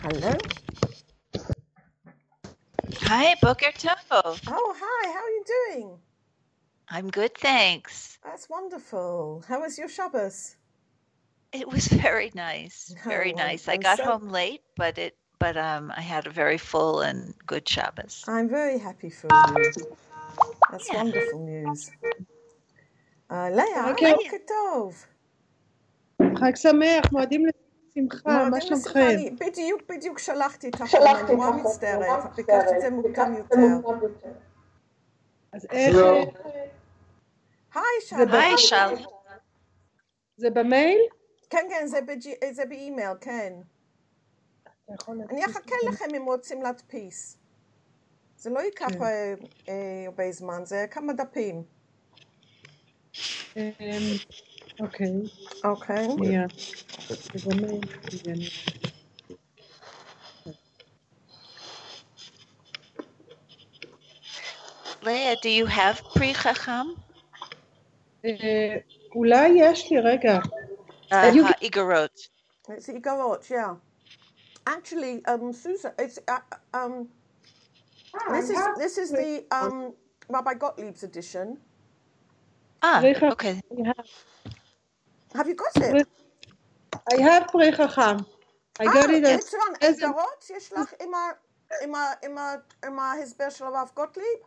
Hello. Hi, Boker Tov. Oh, hi. How are you doing? I'm good, thanks. That's wonderful. How was your Shabbos? It was very nice. Very Oh, nice. I I'm got so- home late, but I had a very full and good Shabbos. I'm very happy for you. That's Yeah. wonderful news. לאה, בוקר בוקר טוב. חג שמח, מועדים לשמחה, מה שלומכם? בדיוק שלחתי את החומר, אני נורא מצטערת. ביקשתי את זה מוקדם יותר. אז איך... היי, שלום. היי, שלום. זה במייל? כן, זה באימייל, כן. אני אחכה לכם אם רוצים להדפיס. זה לא ייקח הרבה זמן, זה כמה דפים. אוקיי. אוקיי. שנייה. זה במייל. Leah, do you have Pri Chacham? אולי יש לי, רגע. Igarot. It's Igarot, yeah. Actually, Susan, it's this is the Rabbi Gottlieb's edition. Okay. Have you got it? I have Pri Chacham. I got it. It's on Igarot. יש לך עם ההסבר של הרב גוטליב?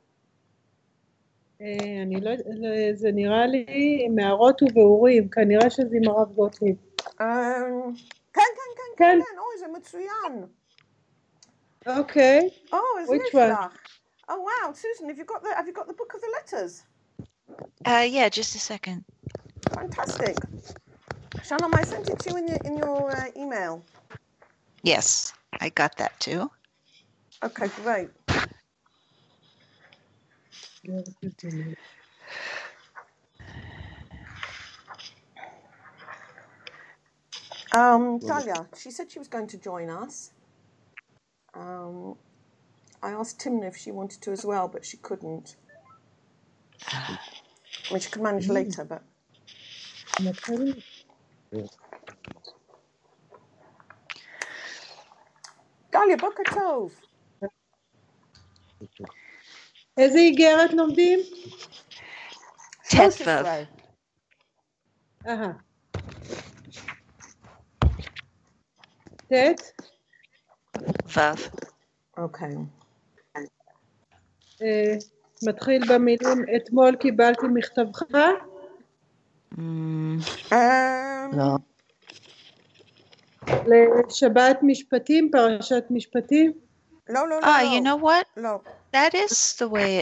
אני לא, זה נראה לי עם הערות ובאורים, כנראה שזה עם הרב גוטליב. כן, אוי, זה מצוין. Okay. Oh, is Which one? Oh wow, Susan, have you got the book of the letters? Yeah, just a second. Fantastic. Shalom, I sent it to you in your email. Yes, I got that too. Okay, great. Talia, she said she was going to join us. I asked Timna if she wanted to as well, but she couldn't. I mean, she could manage later, but... Talia, Boker Tov. איזה איגרת לומדים? Tetvav. ט'? Vav. אוקיי. מתחיל במילים, אתמול קיבלתי מכתבך? לא. לשבת משפטים, פרשת משפטים? לא. You know what? No. That is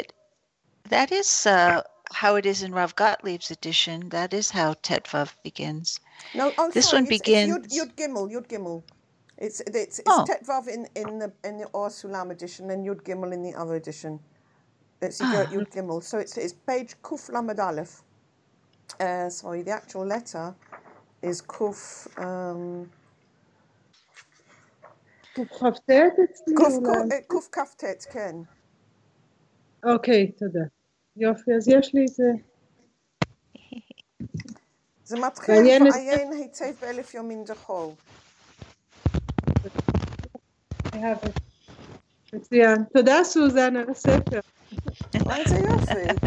how it is in Rav Gottlieb's edition. That is how Tetvav begins. No, this sorry, one begins. It's Yud Gimel. It's Tetvav in the Or Sulam edition, and Yud Gimel in the other edition. It's Yud Gimel. So it's page Kuf Lamed Aleph. Sorry, the actual letter is Kuf. Kuf Kaftet, Ken. אוקיי, תודה. יופי, אז יש לי זה. זה מתחיל ועיין היטב באלף יומין דחול. מצוין. תודה, סוזן, על הספר. איזה יופי.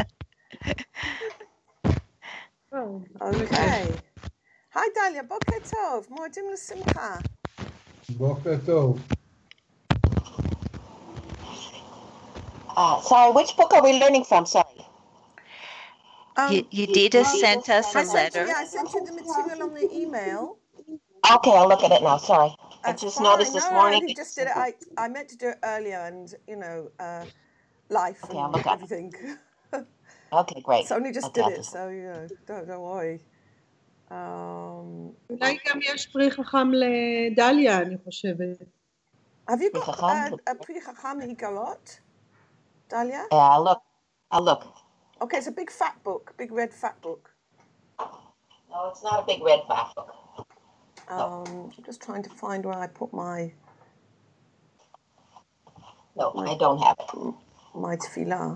אוקיי. היי דליה, בוקר טוב. מועדים לשמחה. בוקר טוב. Sorry, which book are we learning from? Sorry. Yedida sent us a letter. I sent you the material on the email. Okay, I'll look at it now. Sorry. I just noticed this morning. You just did it. I meant to do it earlier, and life and everything. Okay, great. So only just did it, so don't worry. אולי גם יש פרי חכם לדליה, אני חושבת. Have you got a Pri Chacham Igarot, Dalia? Yeah, I'll look. Okay, it's a big fat book, big red fat book. No, it's not a big red fat book. I'm just trying to find where I put my... No, I don't have it. My tefillah.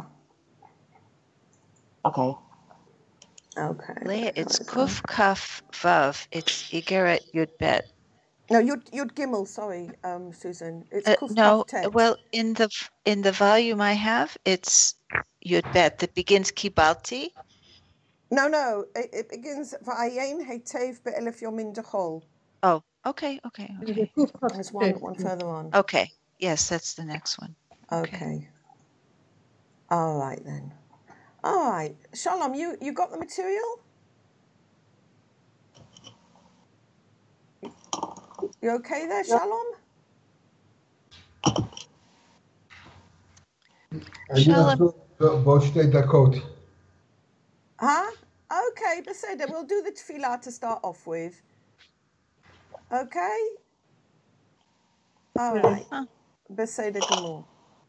Okay. Leah, it's Kuf Kaf Vav. It's Igeret Yud Bet. No, Yud Gimel. Sorry, Susan. It's Kuf No, Kaf Tet. well, in the volume I have, it's Yud Bet that begins Kibalti. No. It begins Va'ayin Heitev Be'elef Yomin Dechol. Oh, okay. There's one further on. Okay, yes, that's the next one. Okay. All right then. All right, Shalom. You got the material? You okay there, Shalom? אני אחזור בעוד 2 דקות. Huh? Okay, Beseda, we'll do the tefillah to start off with. Okay? All right. Beseda Gamor.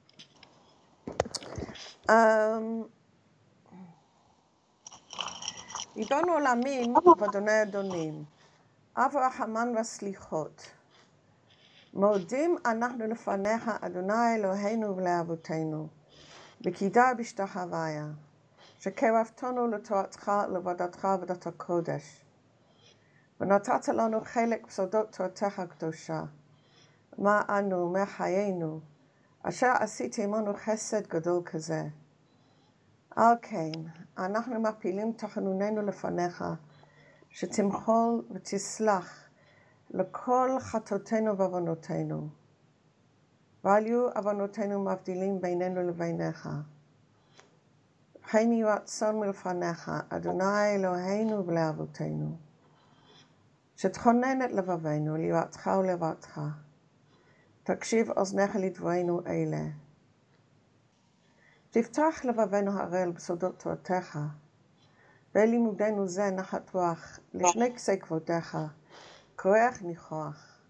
ריבונו עולמים ואדוני אדונים, אב הרחמן והסליחות, מודים אנחנו לפניך, אדוני אלוהינו ולאבותינו, בקידה בשתחוויה, שקרבתנו לתורתך ולעבודתך עבודת הקודש, ונתת לנו חלק בסודות תורתך הקדושה, מה אנו מחיינו, אשר עשית עמנו חסד גדול כזה. על כן, אנחנו מפילים תחנוננו לפניך, שתמחול ותסלח לכל חטאותינו ועוונותינו, ואל יהיו עוונותינו מבדילים בינינו לביניך. וכן יהי רצון מלפניך, אדוני אלוהינו ולאבותינו, שתכונן את לבבינו ליראתך ולעבודתך, תקשיב אוזניך לדברינו אלה. תפתח לבבינו הראל בסודות תורתך, בלימודנו זה נחת רוח, לפני כסי כבודך, כוח ניחוח.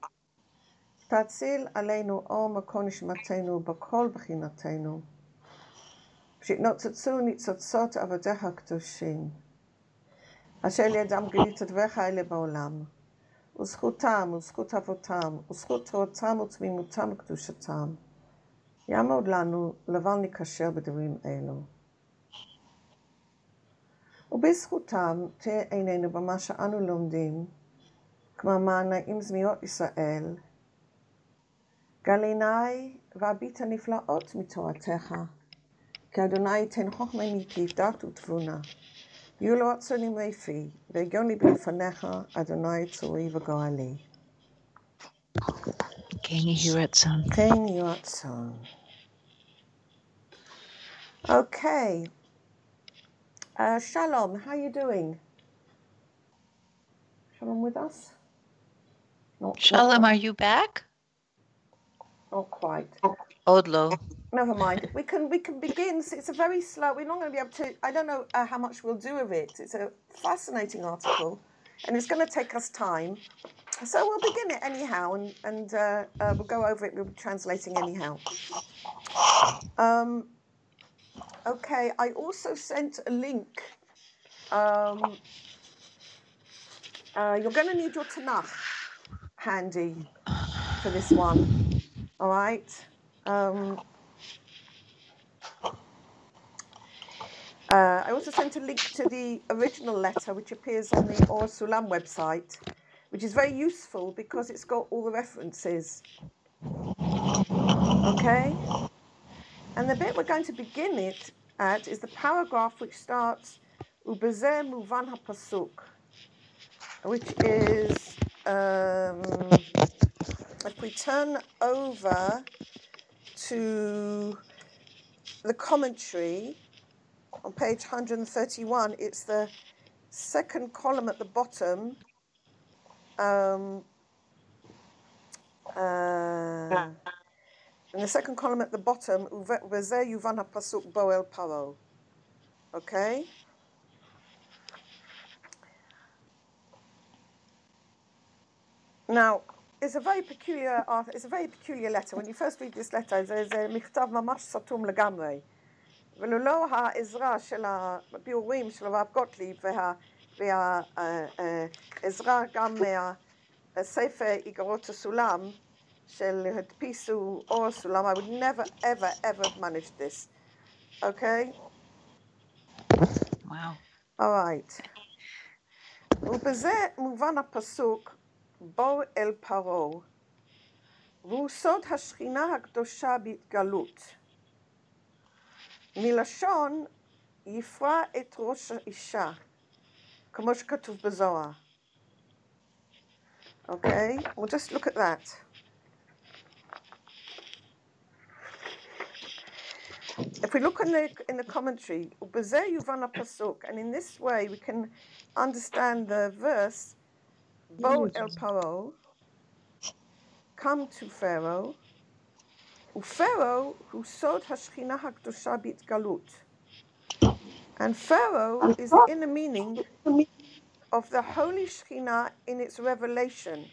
תציל עלינו אור מקור נשמתנו בכל בחינתנו, שיתנוצצו ניצוצות עבדיך הקדושים, אשר לידם גילית דבריך אלה בעולם, וזכותם וזכות אבותם, וזכות תורתם ותמימותם וקדושתם, יעמוד לנו לבל נקשר בדברים אלו. ובזכותם תהיה עינינו במה שאנו לומדים, כמו מענאים זמירות ישראל, גליני והביט הנפלאות מתורתך, כי אדוני ייתן חוכמה מפיו דעת ותבונה, יהיו לו רצונים מפי, והגיון ליבי לפניך, אדוני צורי וגואלי. כן יהי רצון. כן יהי רצון. Okay. Shalom, how are you doing? Shalom with us? Shalom, are you back? Not quite. Odlo. Never mind. We can begin. It's a very slow. We're not going to be able to. I don't know how much we'll do of it. It's a fascinating article, and it's going to take us time. So we'll begin it anyhow, and we'll go over it. We'll be translating anyhow. Okay. I also sent a link. You're going to need your Tanakh handy for this one. All right. I also sent a link to the original letter, which appears on the Or Sulam website, which is very useful because it's got all the references. Okay? And the bit we're going to begin it at is the paragraph which starts Ubezeh Muvan HaPasuk, which is, if we turn over to the commentary, on page 131, it's the second column at the bottom. In the second column at the bottom, V'zeh yuvan hapasuk boel paro. Okay? Now, it's a very peculiar letter. When you first read this letter, there's a מכתב ממש סתום לגמרי. וללא העזרה של הביאורים של הרב גוטליב והעזרה גם מהספר איגרות הסולם של הדפיסו אור הסולם, I would never ever have managed this. Okay? Wow. All right. ובזה מובן הפסוק, בוא אל פרעה, והוא סוד השכינה הקדושה בהתגלות. מלשון יפרע את ראש האישה, כמו שכתוב בזוהר. Okay, we'll just look at that. If we look in the commentary, ובזה יובן הפסוק, and in this way we can understand the verse, בוא אל פרעה, come to Pharaoh, ופרעה הוא סוד השכינה הקדושה בהתגלות. And Pharaoh is the inner meaning of the Holy Shekhinah in its revelation.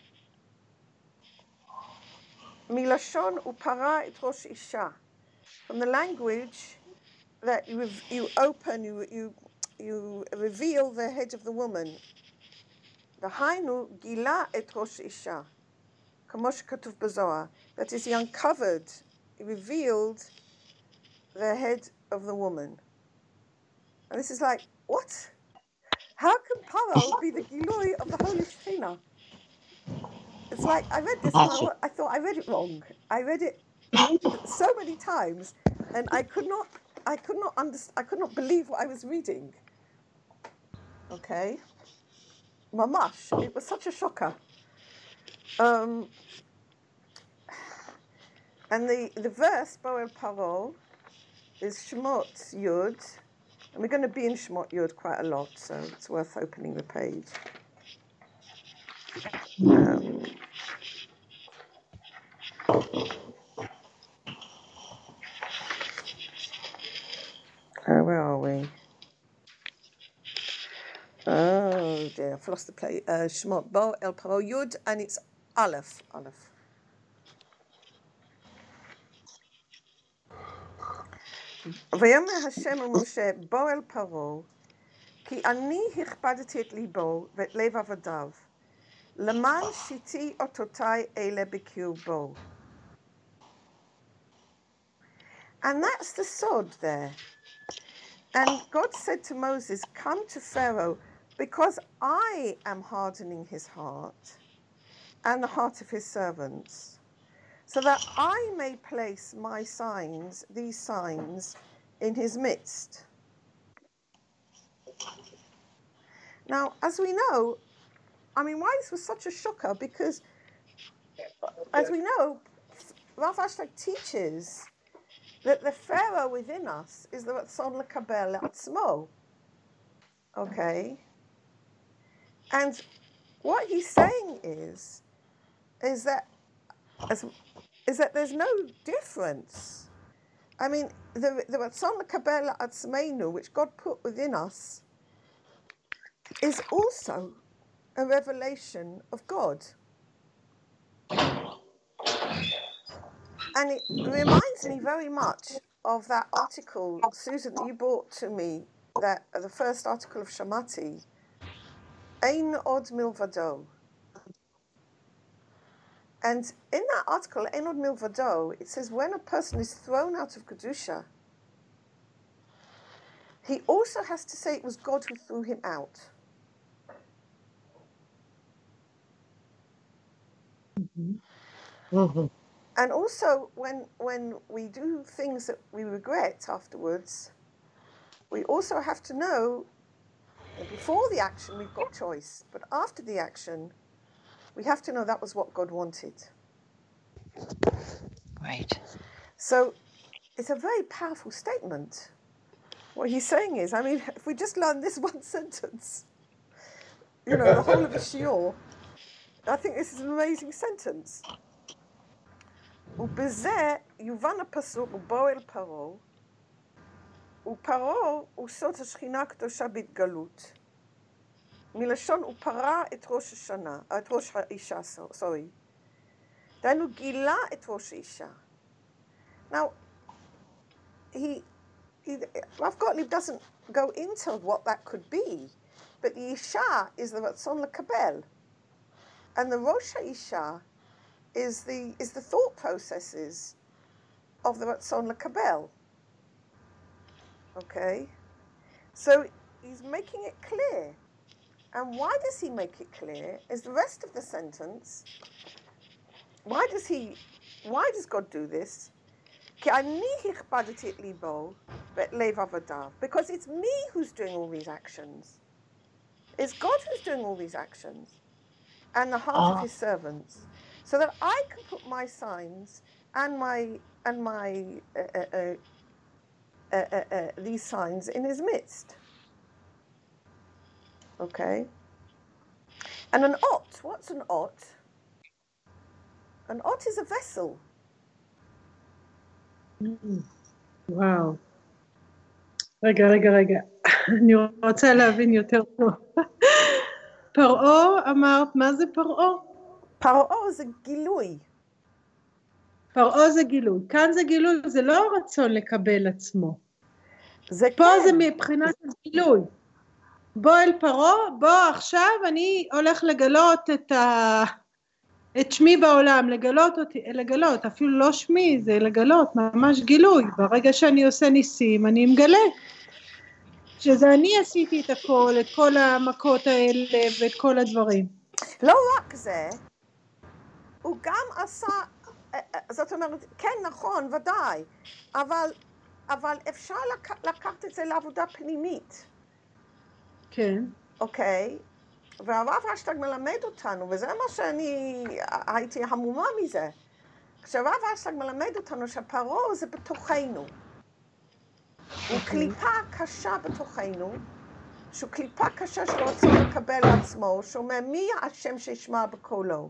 Milashon upara et rosh isha. From the language that you open, you reveal the head of the woman. The Hainu gila et rosh isha. Kamosh katuv bazoah. That is, he uncovered, he revealed the head of the woman. And this is like, what? How can Paro be the Gilui of the Holy Shekhinah? It's like, I read this and I thought I read it wrong. I read it so many times and I could not believe what I was reading. Okay. Mamash, it was such a shocker. And the verse, Bo El Paro, is Shemot Yud. And we're going to be in Shemot Yud quite a lot, so it's worth opening the page. Where are we? Oh dear, I've lost the place. Shemot Bo El Paro Yud, and it's Aleph. ויאמר השם אל משה, בוא אל פרעה, כי אני הכבדתי את ליבו ואת לב עבדיו, למען שיתי אותותיי אלה בקרבו. And that's the sod there. And God said to Moses, come to Pharaoh, because I am hardening his heart and the heart of his servants, so that I may place my signs, these signs, in his midst. Now, as we know, I mean, why this was such a shocker, because, as we know, Rav Ashlag teaches that the Pharaoh within us is the Ratzon Lekabel Atzmo. Okay? And what he's saying is that there's no difference. I mean, the Ratzon Lekabel Atzmeinu, which God put within us, is also a revelation of God. And it reminds me very much of that article, Susan, that you brought to me, that the first article of Shamati, Ein Od Milvado. And in that article, Ein Od Milvado, it says when a person is thrown out of Kedusha, he also has to say it was God who threw him out. Mm-hmm. And also, when we do things that we regret afterwards, we also have to know that before the action we've got choice, but after the action, we have to know that was what God wanted. Right. So it's a very powerful statement. What he's saying is, I mean, if we just learn this one sentence, the whole of the shiur, I think this is an amazing sentence. ובזה יובן הפסוק, ובוא אל פרעה, ופרעה הוא סוד השכינה הקדושה בהתגלות. מלשון הוא פרע את ראש האישה, דהיינו גילה את ראש האישה. Now, Rav Gottlieb doesn't go into what that could be, but the Isha is the Ratzon Lekabel, and the Rosh HaIsha is the thought processes of the Ratzon Lekabel. Okay? So he's making it clear And why does he make it clear is the rest of the sentence. Why does God do this? Because it's me who's doing all these actions. It's God who's doing all these actions. And the heart of his servants. So that I can put my signs and these signs in his midst. Okay? And an ot, what's an ot? An ot is a vessel. וואו. רגע. אני רוצה להבין יותר טוב. פרעה אמרת, מה זה פרעה? פרעה זה גילוי. פרעה זה גילוי. כאן זה גילוי, זה לא רצון לקבל עצמו. זה פה כן. זה מבחינת גילוי. בוא אל פרעה, בוא עכשיו אני הולך לגלות את שמי בעולם, לגלות, אפילו לא שמי, זה לגלות, ממש גילוי. ברגע שאני עושה ניסים, אני מגלה. שזה אני עשיתי את הכל, את כל המכות האלה ואת כל הדברים. לא רק זה, הוא גם עשה, זאת אומרת, כן נכון, ודאי, אבל אפשר לקחת את זה לעבודה פנימית. כן. אוקיי? והרב אשטג מלמד אותנו, וזה מה שאני הייתי המומה מזה, כשהרב אשטג מלמד אותנו שפרעה זה בתוכנו. הוא קליפה קשה בתוכנו, שהוא קליפה קשה שלא רוצה לקבל לעצמו, שאומר מי השם שישמע בקולו.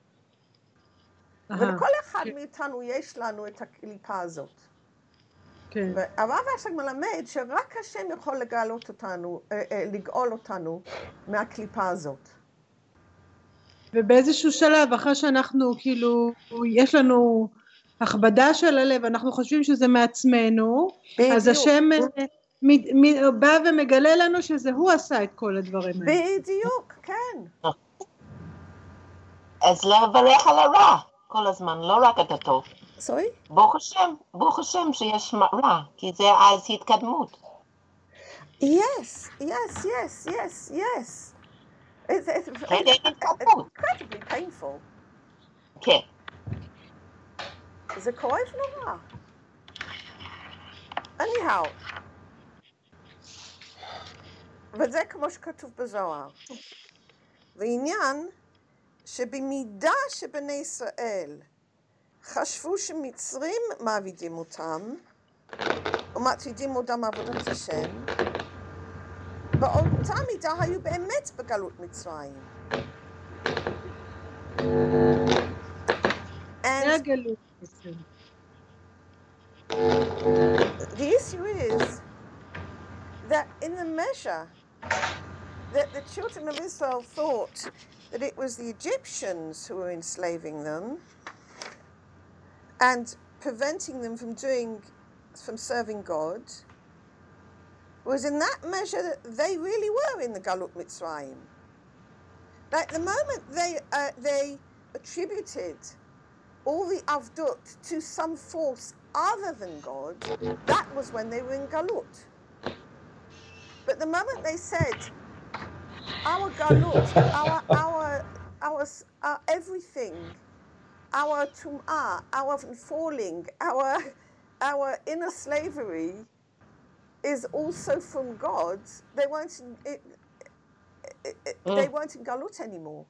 ולכל אחד מאיתנו יש לנו את הקליפה הזאת. כן. והרב אשטג מלמד שרק השם יכול לגאול אותנו מהקליפה הזאת. ובאיזשהו שלב, אחרי שאנחנו כאילו, יש לנו הכבדה של הלב, אנחנו חושבים שזה מעצמנו, אז השם בא ומגלה לנו שזה הוא עשה את כל הדברים האלה. בדיוק, כן. אז לברך על הרע כל הזמן, לא רק את הטוב. סורי? ברוך השם שיש רע, כי זה אז התקדמות. Yes. It's incredibly painful. כן. זה כואב נורא. anyhow. וזה כמו שכתוב בזוהר. ועניין שבמידה שבני ישראל חשבו שמצרים מעבידים אותם, ומטרידים אותם עבודת השם, באותה מידה היו באמת בגלות מצרים. And the issue is that in the measure that the children of Israel thought that it was the Egyptians who were enslaving them and preventing them from serving God, was in that measure that they really were in the Galut Mitzrayim. Like the moment they attributed all the Avdut to some force other than God, that was when they were in Galut. But the moment they said, our Galut, our everything, our Tum'ah, our falling, our inner slavery is also from God, they weren't in Galut anymore.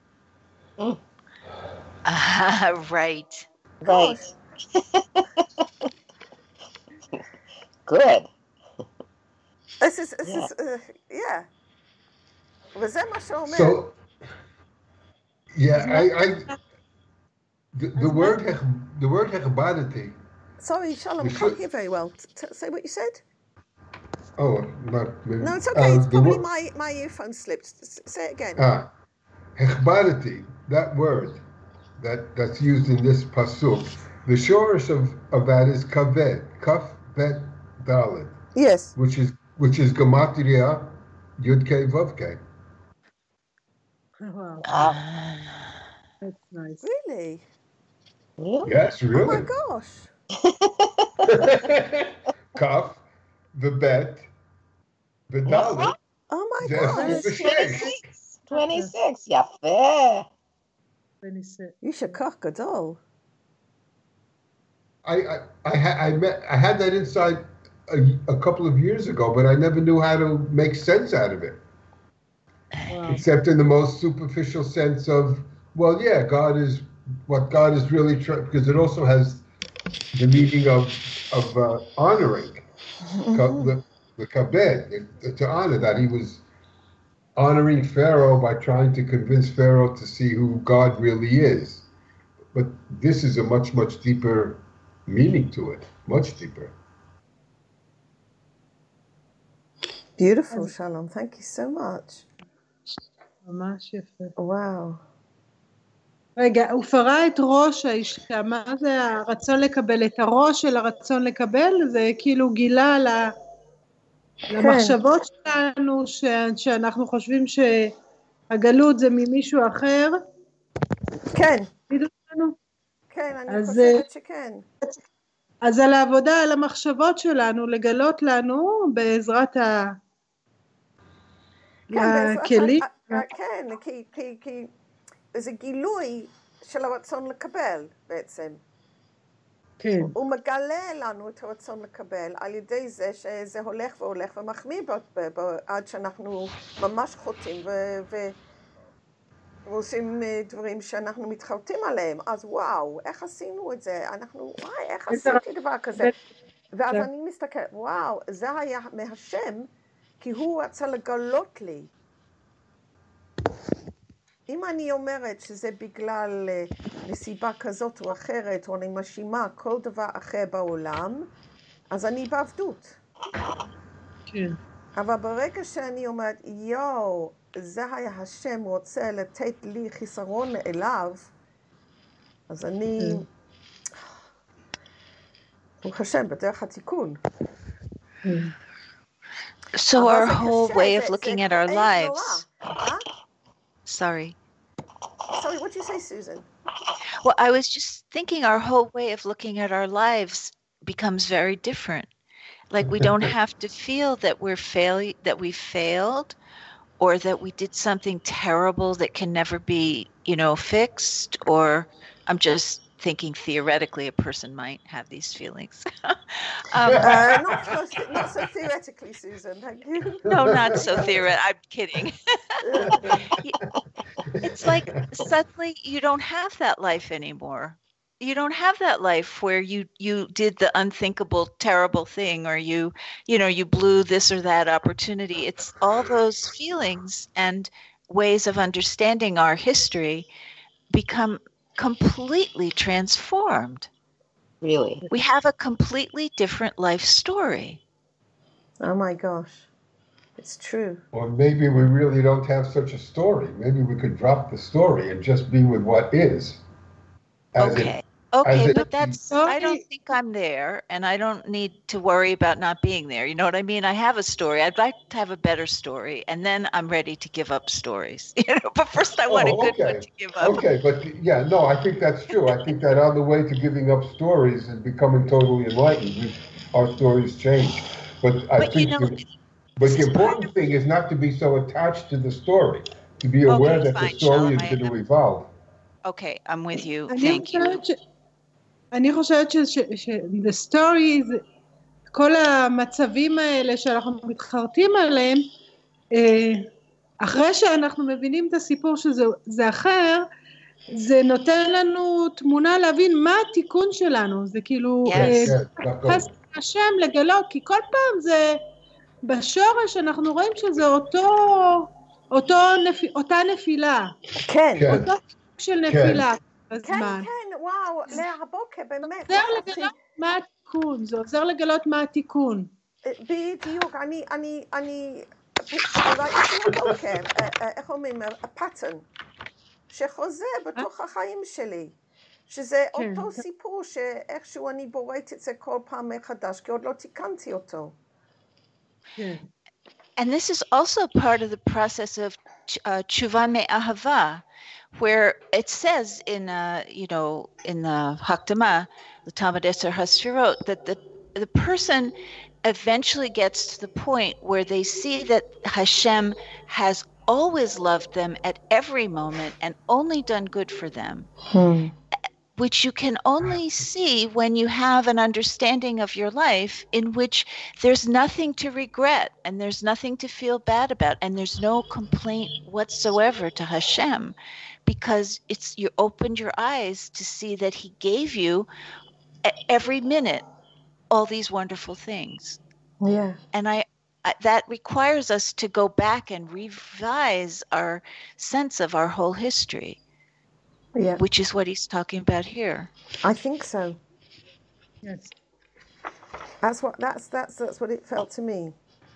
Right. Right. Good. This is yeah. וזה מה שאומר. So, yeah, the word hechbadati. Sorry, Shalom, I can't hear very well. Say what you said. Oh, not maybe. No, it's okay. It's probably my earphone slipped. Say it again. Hechbadati, that word that's used in this pasuk, the source of that is kaved, kaf bet dalet. Yes. Which is gematria yud-kei vav-kei. Wow. That's nice. Really? Yes, really. Oh my gosh. Kaf, the bet, the dalet, Oh my זה gosh. עשרים ושש. 26, יפה. יישר כוח גדול. I had that insight a couple of years ago, but I never knew how to make sense out of it. וואו. Except in the most superficial sense of, well, yeah, God is what God is really trying, because it also has the meaning of honoring, the kabed, to honor that he was honoring Pharaoh by trying to convince Pharaoh to see who God really is. But this is a much, much deeper meaning to it, much deeper. Beautiful, Shalom. Thank you so much. ממש יפה. Wow. רגע, הוא פרע את ראש האישה, מה זה הרצון לקבל? את הראש של הרצון לקבל? זה כאילו גילה למחשבות שלנו, שאנחנו חושבים שהגלות זה ממישהו אחר. כן. תגידו לנו. כן, אני חושבת שכן. אז על העבודה, על המחשבות שלנו, לגלות לנו בעזרת הכלים. כן, כי זה גילוי של הרצון לקבל בעצם. כן. הוא מגלה לנו את הרצון לקבל על ידי זה שזה הולך והולך ומחמיא עד שאנחנו ממש חוטאים ועושים דברים שאנחנו מתחרטים עליהם. אז וואו, איך עשינו את זה? איך עשיתי דבר כזה? ואז אני מסתכלת, וואו, זה היה מהשם, כי הוא רצה לגלות לי. אם אני אומרת שזה בגלל נסיבה כזאת או אחרת, או אני מאשימה כל דבר אחר בעולם, אז אני בעבדות. כן. אבל ברגע שאני אומרת, יואו, זה היה השם רוצה לתת לי חיסרון אליו, אז אני, ברוך השם, בדרך התיקון. So our whole way of looking at our lives. Sorry. Sorry, what did you say, Susan? Well, I was just thinking our whole way of looking at our lives becomes very different. Like we don't have to feel that that we failed, or that we did something terrible that can never be, fixed, or I'm just thinking theoretically a person might have these feelings. Not so theoretically, Susan, thank you. No, not so theoretically. I'm kidding. It's like suddenly you don't have that life anymore. You don't have that life where you did the unthinkable, terrible thing, or you blew this or that opportunity. It's all those feelings and ways of understanding our history become completely transformed. Really? We have a completely different life story. Oh my gosh. It's true. Or maybe we really don't have such a story. Maybe we could drop the story and just be with what is. Okay, but I don't think I'm there, and I don't need to worry about not being there. You know what I mean? I have a story. I'd like to have a better story, and then I'm ready to give up stories. But first I want a good one to give up. Okay, but yeah, no, I think that's true. I think that on the way to giving up stories and becoming totally enlightened, our stories change. But the important thing is not to be so attached to the story, to be aware that the story is going to evolve. Okay, I'm with you. Thank you. אני חושבת the story is, כל המצבים האלה שאנחנו מתחרטים עליהם, אחרי שאנחנו מבינים את הסיפור שזה אחר, זה נותן לנו תמונה להבין מה התיקון שלנו. זה כאילו, השם לגלות, כי כל פעם זה בשורש אנחנו רואים שזה אותה נפילה. כן. אותו של נפילה. כן, וואו, להבוקר, באמת. זה עוזר לגלות מה התיקון, זה עוזר לגלות מה התיקון. בדיוק, אני ראיתי הבוקר, איך אומרים, הפאטרן, שחוזר בתוך החיים שלי, שזה אותו סיפור שאיכשהו אני בוראת את זה כל פעם מחדש, כי עוד לא תיקנתי אותו. And this is also part of the process of tshuva me'ahava, where it says in the Hakdama, the Talmud Eser HaSfirot, that the person eventually gets to the point where they see that Hashem has always loved them at every moment and only done good for them, which you can only see when you have an understanding of your life in which there's nothing to regret and there's nothing to feel bad about and there's no complaint whatsoever to Hashem, because you opened your eyes to see that he gave you every minute all these wonderful things. Yeah. And that requires us to go back and revise our sense of our whole history. Yeah. Which is what he's talking about here. I think so. Yes. That's what it felt to me.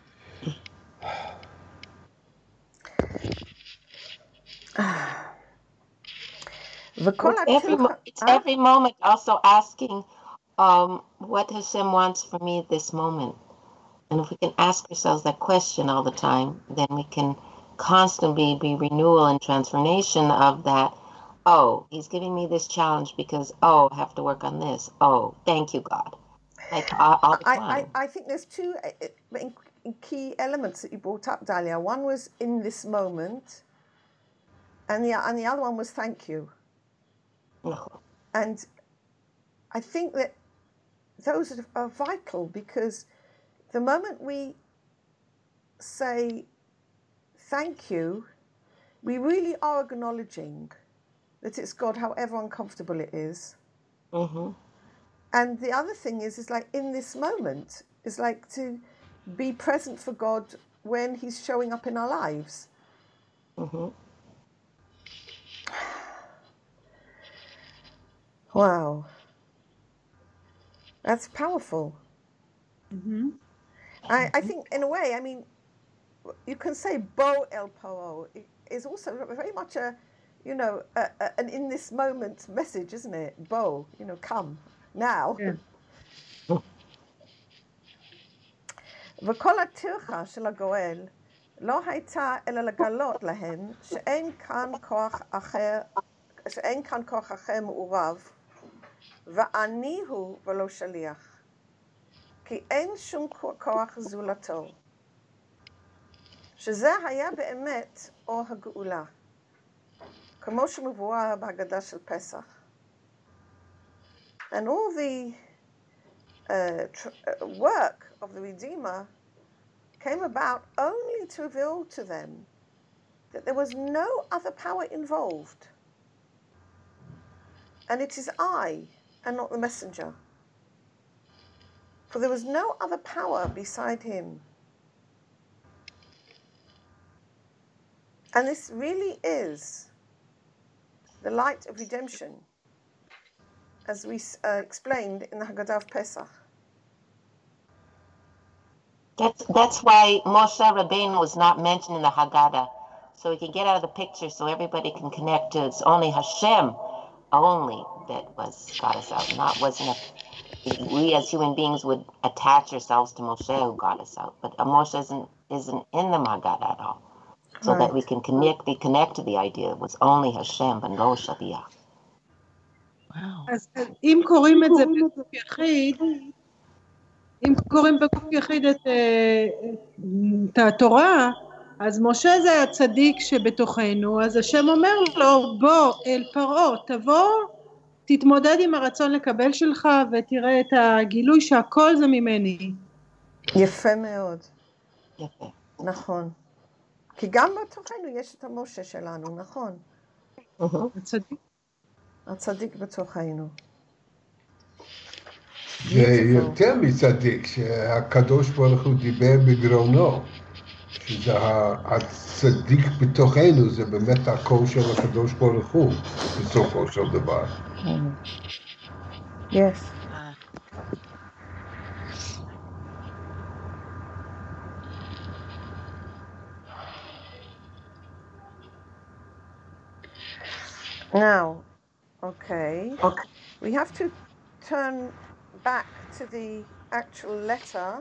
It's every moment also asking what Hashem wants for me at this moment. And if we can ask ourselves that question all the time, then we can constantly be renewal and transformation of that. Oh, he's giving me this challenge because, I have to work on this. Oh, thank you, God. Like all the time. I think there's two key elements that you brought up, Dalia. One was in this moment, and the other one was thank you. And I think that those are vital, because the moment we say thank you, we really are acknowledging that it's God, however uncomfortable it is. Mm-hmm. And the other thing is like in this moment, is like to be present for God when he's showing up in our lives. Mm-hmm. Wow. That's powerful. Mm-hmm. I think in a way, I mean, you can say Bo El Paro is also very much an in this moment message, isn't it? Bo, come now. וכל הטרחה של הגואל לא הייתה אלא לגלות להם שאין כאן כוח אחר מעורב, ואני הוא ולא שליח, כי אין שום כוח זולתו. שזה היה באמת אור הגאולה, כמו שמבואר בהגדה של פסח. And all the work of the Redeemer came about only to reveal to them that there was no other power involved. And it is I and not the messenger. For there was no other power beside him. And this really is the light of redemption, as we explained in the Haggadah of Pesach. That's why Moshe Rabbeinu was not mentioned in the Haggadah, so we can get out of the picture, so everybody can connect to it's only Hashem, only that got us out. We as human beings would attach ourselves to Moshe who got us out, but Moshe isn't in the Haggadah at all, so that we can connect to the idea it was only Hashem and לא שליח. אז אם קוראים את זה בגוף יחיד, אם קוראים בגוף יחיד את התורה, אז משה זה הצדיק שבתוכנו, אז השם אומר לו, בוא אל פרעה, תבוא, תתמודד עם הרצון לקבל שלך ותראה את הגילוי שהכל זה ממני. יפה מאוד. יפה. נכון. כי גם בתוכנו יש את המשה שלנו, נכון? הצדיק. הצדיק בתוכנו. זה יותר מצדיק, שהקדוש ברוך הוא דיבר בגרונו, שזה הצדיק בתוכנו, זה באמת הקול של הקדוש ברוך הוא, בסופו של דבר. Yes. Now, okay, we have to turn back to the actual letter,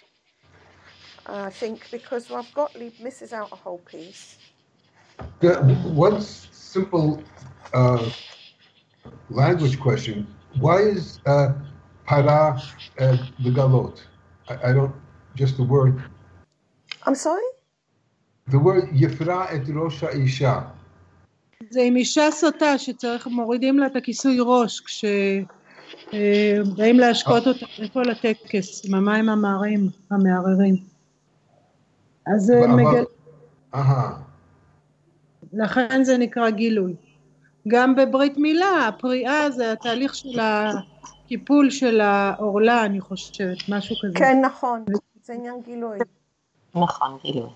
I think, because Rav Gottlieb misses out a whole piece. One simple language question. Why is para legalot? I don't, just the word. I'm sorry? The word יפרע את ראש האישה. זה עם אישה סוטה שצריך, מורידים לה את הכיסוי ראש כשבאים להשקות אותה לפה לטקס עם המים המערערים. אז זה מגלה, לכן זה נקרא גילוי. גם בברית מילה, הפריאה זה התהליך של הקיפול של העורלה, אני חושבת, משהו כזה. כן, נכון, זה עניין גילוי. נכון, גילוי.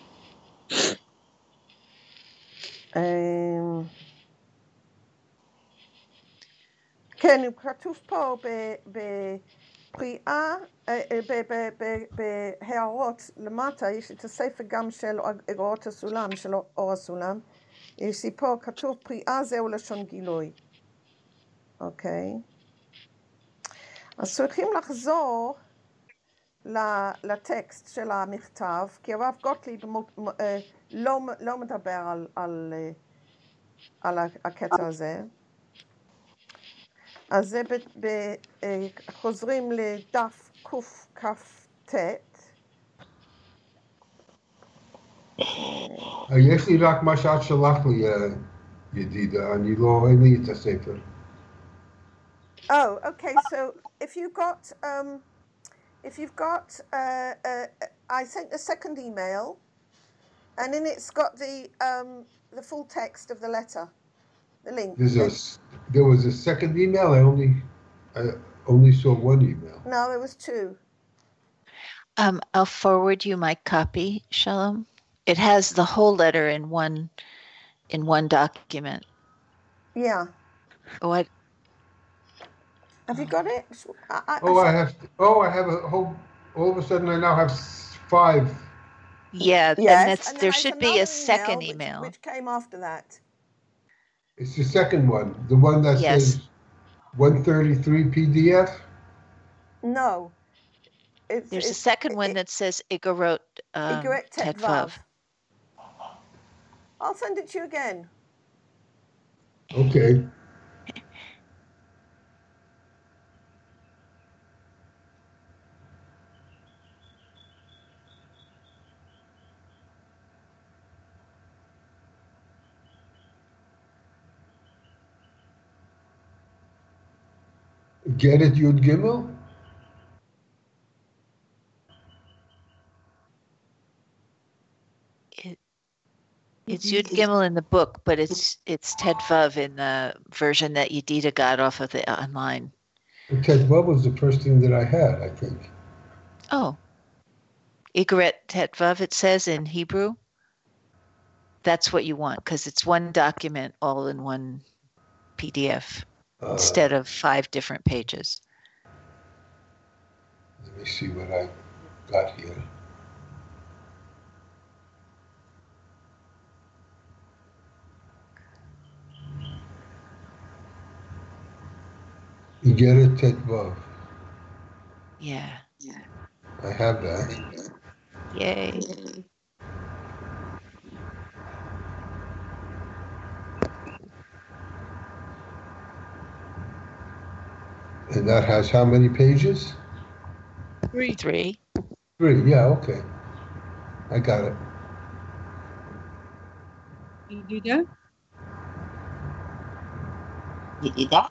כן, כתוב פה בפריאה, בהערות למטה, יש את הספר גם של אגרות הסולם, של אור הסולם, יש לי פה כתוב פריאה זהו לשון גילוי. אוקיי. אז צריכים לחזור לטקסט של המכתב, כי הרב גוטליב לא מדבר על הקטע הזה. אז זה חוזרים לדף קכ"ט. יש לי רק מה שאת שלחת לי, ידידה, אין לי את הספר. Oh, okay. So if you've got, I sent the second email, and in it's got the full text of the letter, the link. There was a second email. I only saw one email. No, there was two. I'll forward you my copy, Shalom. It has the whole letter in one document. Yeah. What? Have you got it? I have a whole. All of a sudden, I now have 5. Yeah, yes, and there should be a second email. Which came after that. It's the second one, the one that says 133 PDF. No. There's a second one that says Igorot Tetvav. I'll send it to you again. Okay. Get it, Yud Gimel? It's Yud Gimel in the book, but it's Tet Vav in the version that Yedida got off of the online. Tet Vav was the first thing that I had, I think. Oh. Igret Tet Vav, it says in Hebrew. That's what you want, because it's one document all in one PDF instead of 5 different pages. Let me see what I got here. You get it, Tet Vav. Yeah. I have that. Yay. And that has how many pages? 3. 3, yeah, okay. I got it. Yedida? Yedida?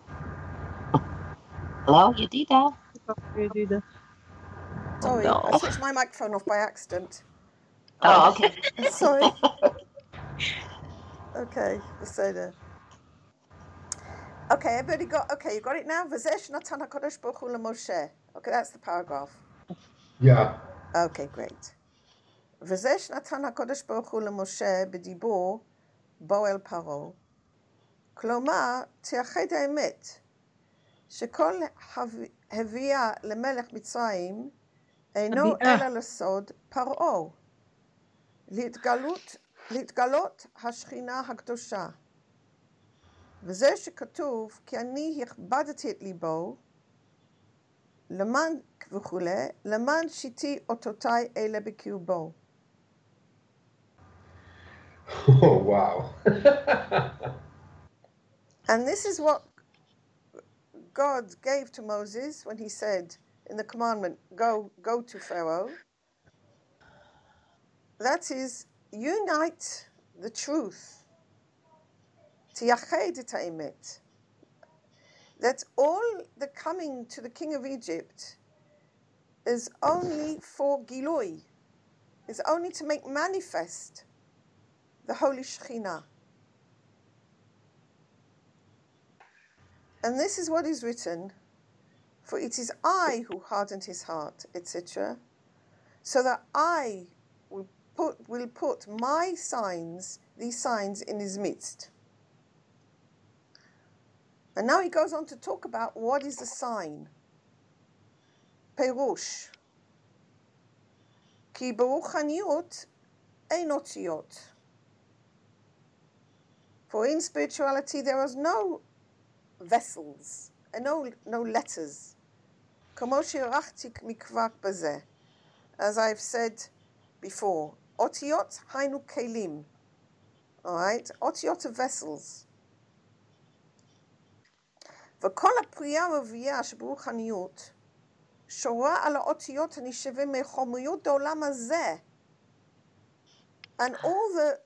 Hello, Yedida? Yedida. Sorry, no. I switched my microphone off by accident. Oh, okay. Sorry. Okay, בסדר. Okay, everybody got, okay, you got it now? V'zeh natan HaKadosh Baruch Hu leMoshe. Okay, that's the paragraph. Yeah. Okay, great. V'zeh natan HaKadosh Baruch Hu leMoshe b'dibur bo el paro. כלומר, תייחד האמת, שכל הביאה למלך מצרים אינו אלא לסוד פרעה, להתגלות השכינה הקדושה. וזה שכתוב, כי אני הכבדתי את ליבו, למען וכולי, למען שיתי אותותיי אלה בקרבו. Oh, wow. And this is what God gave to Moses when he said, in the commandment, go to Pharaoh, that is, unite the truth. Tiyached et ha'emet. That all the coming to the king of Egypt is only for Gilui, is only to make manifest the Holy Shekhinah. And this is what is written, for it is I who hardened his heart, etc., so that I will put my signs, these signs, in his midst. And now he goes on to talk about what is a sign. Perush. Ki beruchaniut ein otiyot. For in spirituality there is no vessels and no letters. Como she'arachti mikvar bazeh. As I've said before, otiyot hainu kelim. All right, otiyot are vessels. וכל הפרייה הרבייה שברוחניות שורה על האותיות הנשאבים מחומריות העולם הזה. And all the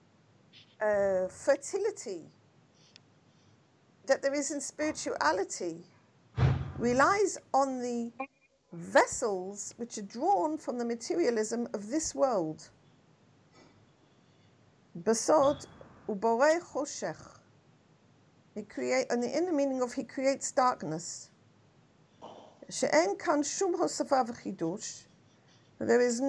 fertility that there is in spirituality relies on the vessels which are drawn from the materialism of this world. Besod uborei choshech. And the inner meaning of he creates darkness. She'en kan shum hosava v'chidush. There is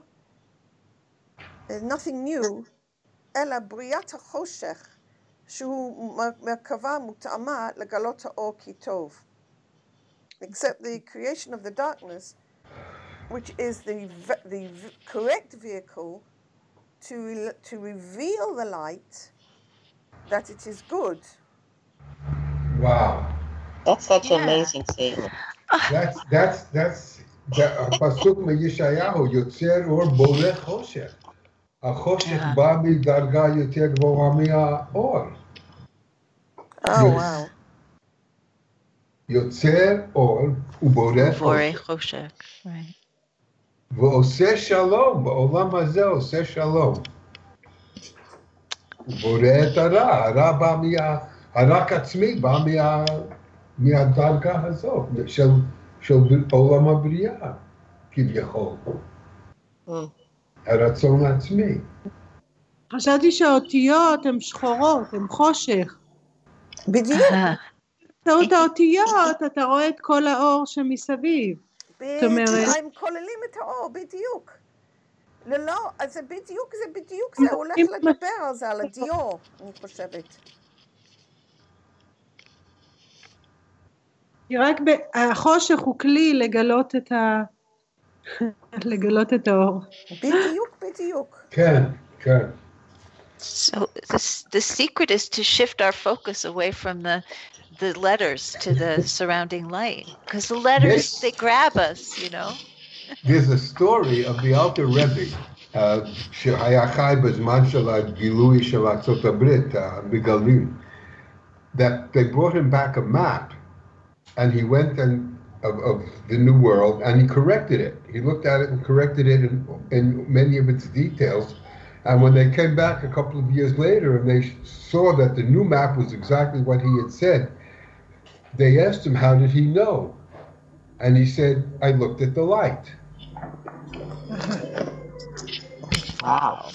nothing new. Ela briyat hachoshech shu merkava mutama legalot ha'or ki tov. Except the creation of the darkness, which is the correct vehicle to reveal the light that it is good. Wow. That's such an amazing statement. That's הפסוק מישעיהו, יוצר אור בורא חושך. החושך בא מדרגה יותר גבוהה מהאור. Wow. יוצר אור ובורא חושך. Right. ועושה שלום, בעולם הזה עושה שלום. הוא בורא את הרע, הרע בא הרק עצמי בא מהדרגה הזאת, של עולם הבריאה, כביכול. הרצון העצמי. חשבתי שהאותיות הן שחורות, הן חושך. בדיוק. באמצעות האותיות אתה רואה את כל האור שמסביב. בדיוק, הם כוללים את האור, בדיוק. לא, אז זה בדיוק, זה הולך לדבר על זה, על הדיור, אני חושבת. רק החושך הוא כלי לגלות את האור. בדיוק. כן. So the secret is to shift our focus away from the letters to the surrounding light, because the letters, they grab us, you know. There's a story of the Alter Rebbe, שהיה חי בזמן של הגילוי של ארצות הברית, בגלים, that they brought him back a map, and he went of the New World, and he corrected it. He looked at it and corrected it in many of its details. And when they came back a couple of years later and they saw that the new map was exactly what he had said, they asked him, how did he know? And he said, I looked at the light. Wow.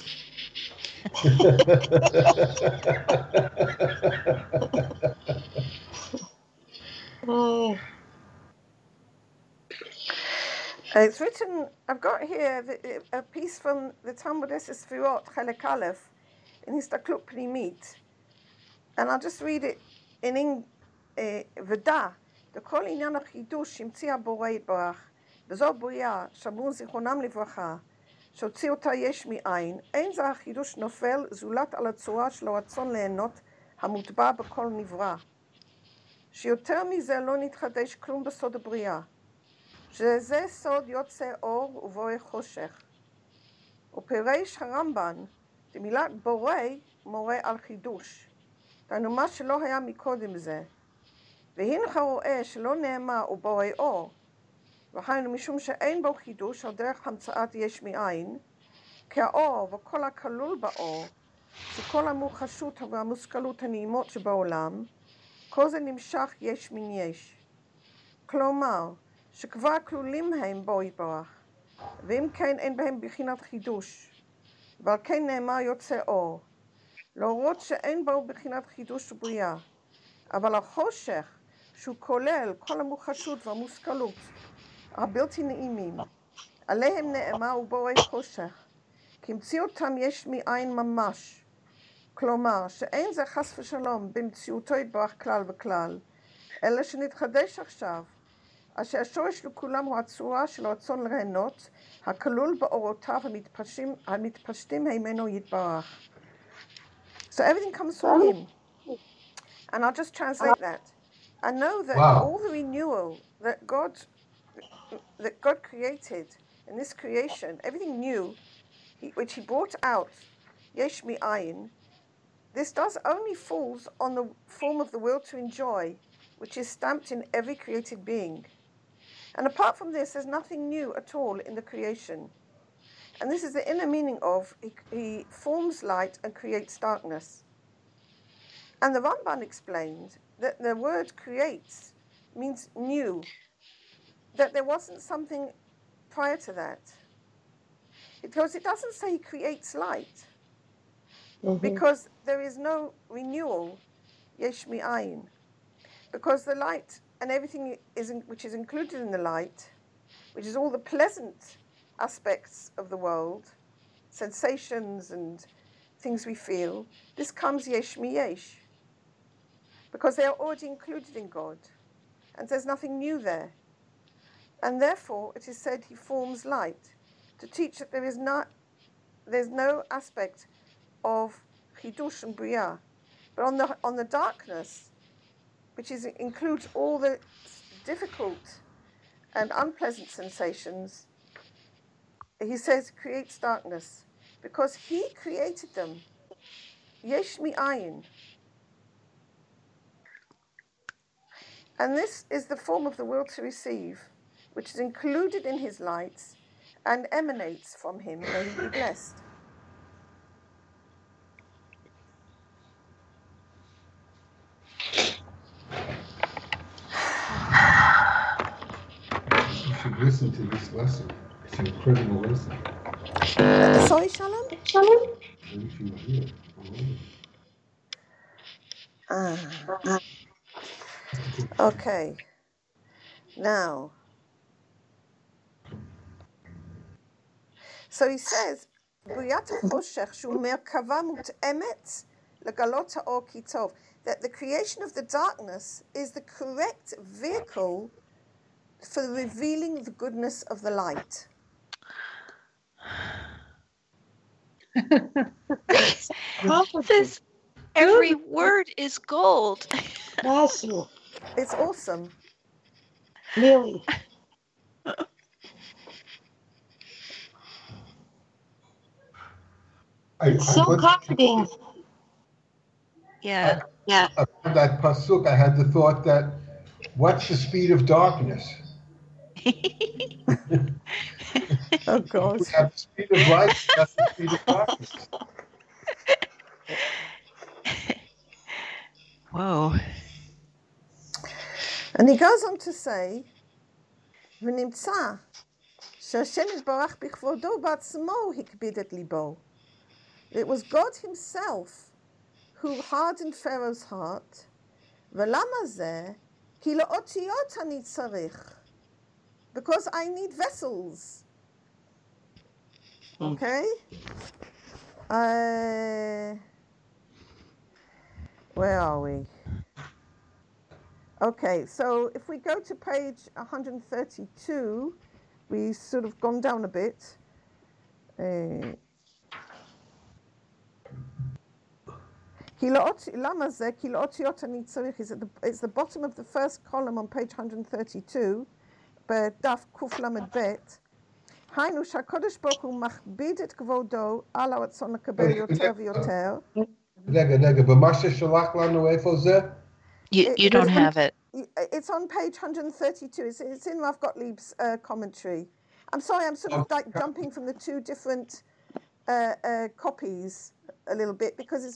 It's written, I've got here a piece from the Talmud Sefirot, Chelek Aleph, in Histaklut Pnimit, and I'll just read it in Veda, דכל עניין החידוש שהמציא הבורא יתברך, וזו בריאה, שמרו זיכרונם לברכה, שהוציא אותה יש מאין, אין זה החידוש נופל זולת על הצורה של הרצון ליהנות המוטבע בכל נברא. שיותר מזה לא נתחדש כלום בסוד הבריאה. שזה סוד יוצא אור ובורא חושך. ופירש הרמב"ן, במילת בורא מורה על חידוש. דהיינו מה שלא היה מקודם זה. והנך רואה שלא נאמר ובורא אור, והיינו משום שאין בו חידוש על דרך המצאת יש מאין, כי האור וכל הכלול באור, שכל המוחשות והמושכלות הנעימות שבעולם, כל זה נמשך יש מן יש. כלומר, שכבר כלולים הם בו יתברך, ואם כן אין בהם בחינת חידוש, ועל כן נאמר יוצא אור, להורות שאין בו בחינת חידוש ובריאה, אבל החושך שהוא כולל כל המוחשות והמושכלות הבלתי נעימים, עליהם נאמר ובורא חושך, כי מציאותם יש מאין ממש, כלומר שאין זה חס ושלום במציאותו יתברך כלל וכלל, אלא שנתחדש עכשיו, אשר השורש לכולם הוא הצורה של הרצון ליהנות, הכלול באורותיו המתפשטים ממנו יתברך. So everything comes from him. And I'll just translate that. I know that all the renewal that God created in this creation, everything new, which he brought out, yesh mi'ayin, this does only falls on the form of the will to enjoy, which is stamped in every created being. And apart from this, there's nothing new at all in the creation. And this is the inner meaning of he forms light and creates darkness. And the Ramban explained that the word creates means new, that there wasn't something prior to that. Because it doesn't say he creates light, because there is no renewal, yesh mi'ayin, because the light and everything which is included in the light, which is all the pleasant aspects of the world, sensations and things we feel, this comes yesh mi-yesh, because they are already included in God, and there's nothing new there. And therefore, it is said he forms light, to teach that there's no aspect of chidush and bria, but on the darkness, which includes all the difficult and unpleasant sensations, he says creates darkness, because he created them. Yesh mi'ayin. And this is the form of the will to receive, which is included in his lights and emanates from him. May he be blessed. You should listen to this lesson. It's an incredible lesson. Sorry, Shalom? If you were here. Okay. Now, so he says, בריאת החושך שהוא מרכבה מותאמת לגלות האור כי טוב, that the creation of the darkness is the correct vehicle for revealing the goodness of the light. This, every word is gold. Awesome. It's awesome. Really. So comforting. Yeah. From that pasuk, I had the thought that, what's the speed of darkness? Oh, God. We have the speed of light, that's the speed of darkness. Whoa. And he goes on to say, ונמצא שהשם יתברך בכבודו בעצמו הקביד את ליבו. It was God himself who hardened Pharaoh's heart. ולמה זה? כי לאותיות אני צריך. Because I need vessels. Okay? Where are we? Okay, so if we go to page 132, we've sort of gone down a bit. למה זה? כי לאותיות אני צריך, it's the bottom of the first column on page 132, בדף קל"ב. היינו שהקדוש ברוך הוא מכביד את כבודו על הרצון לקבל יותר ויותר. רגע, במה ששלח לנו איפה זה? You don't have it. It's on page 132. It's in Rav Gottlieb's commentary. I'm sorry, I'm sort of like jumping from the two different copies a little bit because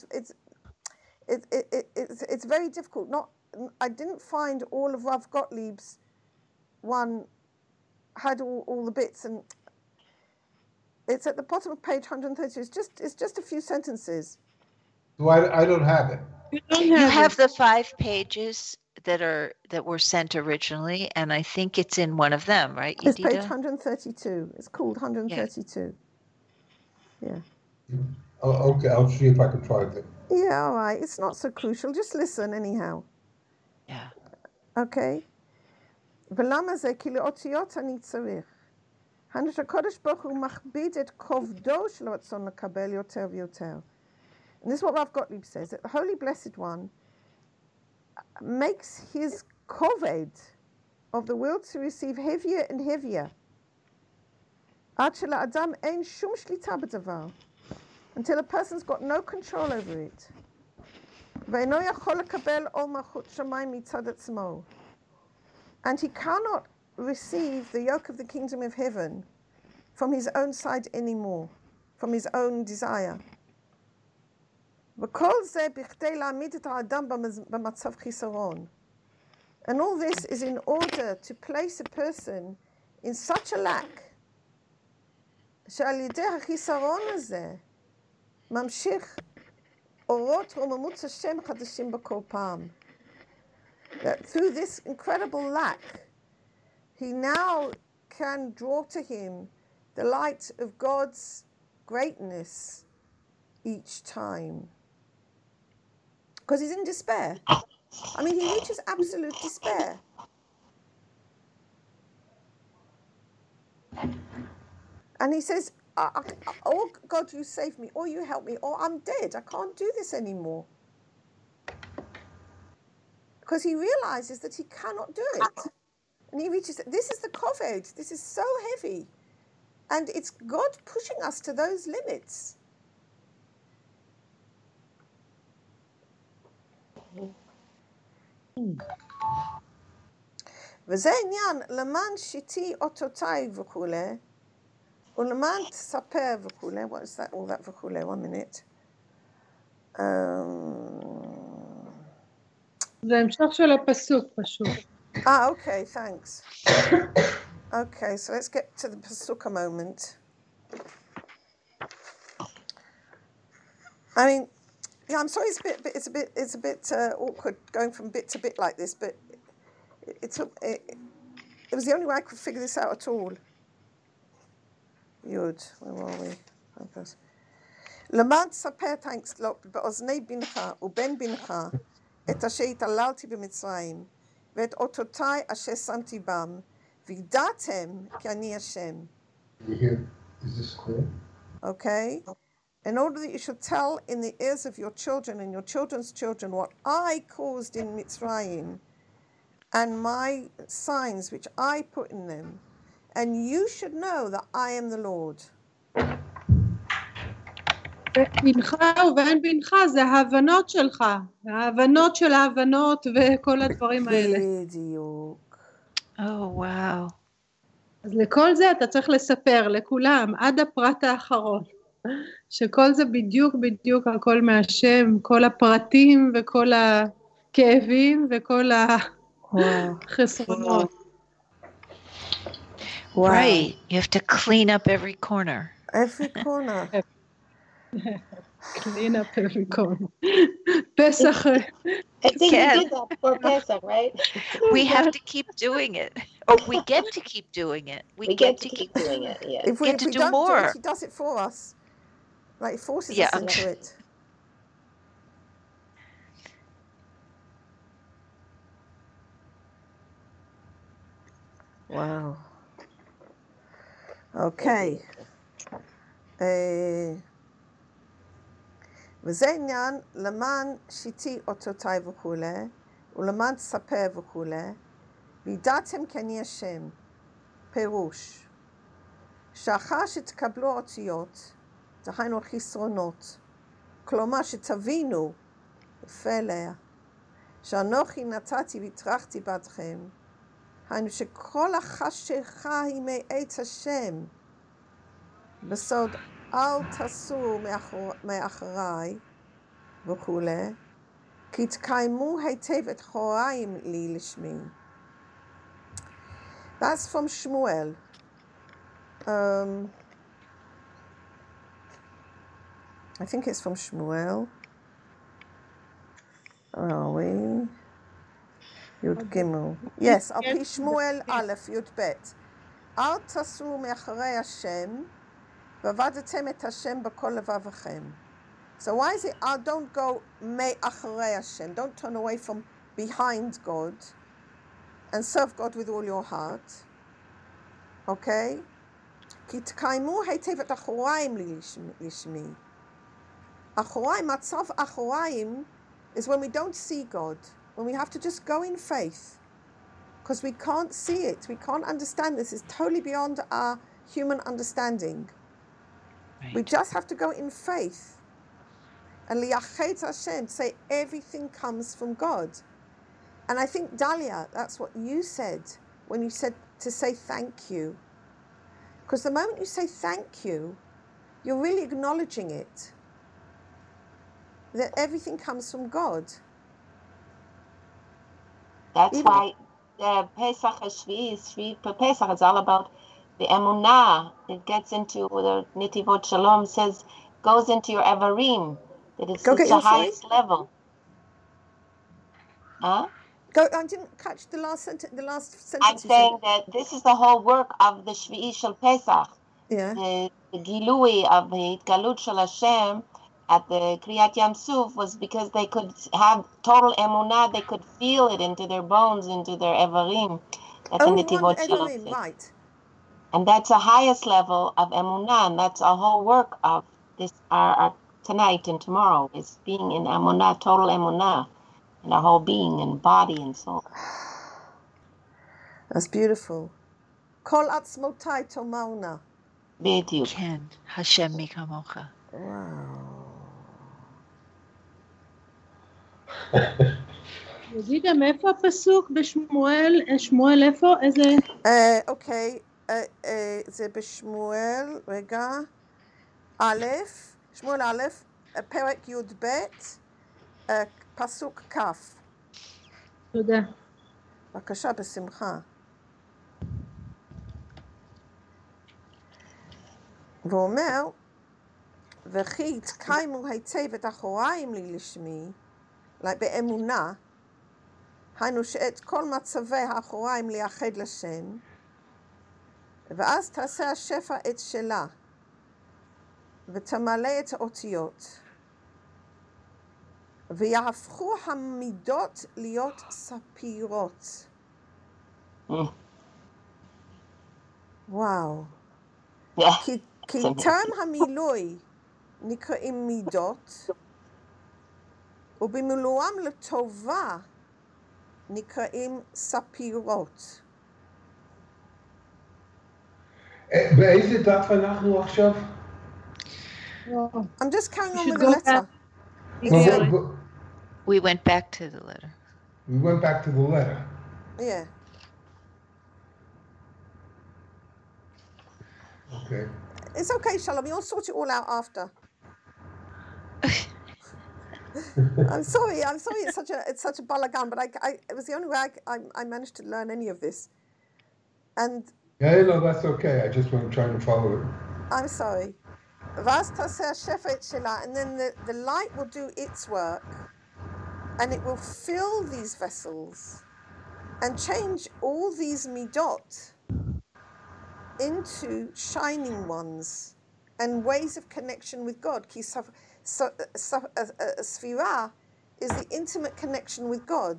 it's very difficult. I didn't find all of Rav Gottlieb's one had all the bits, and it's at the bottom of page 130. It's just a few sentences. So I don't have it. You have the 5 pages that were sent originally, and I think it's in one of them, right? It's page 132. It's called 132. Yeah. Oh, okay, I'll see if I can find it. Yeah, all right. It's not so crucial. Just listen anyhow. Yeah. Okay. ולמה זה? כי לאותיות אני צריך. הקדוש ברוך הוא מכביד את כובדו של רצון לקבל יותר ויותר. And this is what Rav Gottlieb says, that the Holy Blessed One makes his koved of the will to receive heavier and heavier. עד שלאדם אין שום שליטה בדבר. Until a person's got no control over it. ואינו יכול לקבל עול מלכות שמיים מצד עצמו. And he cannot receive the yoke of the kingdom of heaven from his own side anymore, from his own desire. וכל זה בכדי להעמיד את האדם במצב חיסרון. And all this is in order to place a person in such a lack, שעל ידי החיסרון הזה ממשיך אורות רוממות השם חדשים בכל פעם. That through this incredible lack, he now can draw to him the light of God's greatness each time. Because he's in despair. I mean, he reaches absolute despair. And he says, oh God, you save me, or you help me, or I'm dead. I can't do this anymore. Because he realizes that he cannot do it. And he reaches, this is the koved, this is so heavy. And it's God pushing us to those limits. וזה עניין, למען שיטי אותותיי וכולי, ולמען תספר וכולי, what is that, all that וכולי, 1 minute. זה המשך של הפסוק פשוט. Okay, thanks. Okay, so let's get to the pasuk a moment. I mean, yeah, I'm sorry, it's a bit awkward going from bit to bit like this, but it was the only way I could figure this out at all. Yud, where are we? למען תספר באוזני בנך ובן בנך את אשר התעללתי במצרים ואת אותותיי אשר שמתי בם וידעתם כי אני השם. Is this clear? Okay. In order that you should tell in the ears of your children and your children's children what I caused in Mitzrayim and my signs which I put in them, and you should know that I am the Lord. בנך ובן בנך זה ההבנות שלך, ההבנות של ההבנות וכל הדברים האלה. בדיוק. Oh, wow. אז לכל זה אתה צריך לספר לכולם עד הפרט האחרון, שכל זה בדיוק הכל מהשם, כל הפרטים וכל הכאבים וכל החסרונות. Wow. Right. You have to clean up every corner. Every corner. Clean up every corner. Pesach. I think you did that for Pesach, right? We have to keep doing it. Oh, we get to keep doing it. We get to keep doing it, yeah. If we get to do don't more. do it, he does it for us. Like he forces Yeah. us into it. Wow. Okay. וזה עניין למען שיטי אותותיי וכולי, ולמען תספר וכולי, וידעתם כי אני השם. פירוש. שאחר שתקבלו אותיות, דהיינו חסרונות, כלומר שתבינו, יפה לאה, שאנוכי נתתי והטרחתי בעדכם, היינו שכל החשיכה היא מעץ השם, בסוד אל תסור מאחריי וכולי, כי תקיימו היטב את חוריים לי לשמי. That's from Shmuel. I think it's from Shmuel. Where are we? Yud Gimel. Yes, על פי שמואל א' י' ב'. אל תסרו מאחרי השם, ועבדתם את השם בכל לבבכם. So why is it, don't go מאחרי השם, don't turn away from behind God, and serve God with all your heart. Okay? כי תקיימו היטב את אחוריים לשמי. אחוריים, מצב אחוריים is when we don't see God, when we have to just go in faith, because we can't see it, we can't understand this, it's totally beyond our human understanding. Right. We just have to go in faith. And liyachet Hashem, say everything comes from God. And I think, Dalia, that's what you said when you said to say thank you. Because the moment you say thank you, you're really acknowledging it. That everything comes from God. That's why Pesach Shvi Pesach is all about the emunah. It gets into the Nitivot Shalom says goes into your Avarim. That it's the highest level. Huh? I didn't catch the last sentence. I'm saying that this is the whole work of the Shvi'i Shel Pesach. Yeah. The Gilui of the Galut Shel Hashem at the Kriyat Yam Suf was because they could have total emunah. They could feel it into their bones, into their Evarim. That's the Nitivot Shalom. Right. And that's the highest level of emunah, and that's our whole work of this, our tonight and tomorrow, is being in emunah, total emunah, in our whole being and body and soul. That's beautiful. Kol atzmotai tomarna. B'diuk. Ken, Hashem mi kamocha. Wow. ידידה, מאיפה הפסוק בשמואל? שמואל איפה? איזה? אוקיי, זה בשמואל, רגע, א', שמואל א', פרק י"ב, פסוק כ'. תודה. בבקשה, בשמחה. ואומר, וכי תקיימו היטב את אחוריים לי לשמי, באמונה, היינו שאת כל מצבי האחוריים לייחד לשם, ואז תעשה השפע את שלה, ותמלא את האותיות, ויהפכו המידות להיות ספירות. וואו. כי טעם המילוי נקראים מידות, ובמילואם לטובה נקראים ספירות. באיזה דף אנחנו עכשיו? I'm just carrying on with the letter. We went back to the letter. We went back to the letter. Yeah. Okay. It's okay, Shalom. You'll sort it all out after. I'm sorry. It's such a balagan, but it was the only way I managed to learn any of this. And yeah, no, that's okay. I just want to try to follow it. I'm sorry. And then the light will do its work, and it will fill these vessels and change all these midot into shining ones and ways of connection with God. Sfira is the intimate connection with God.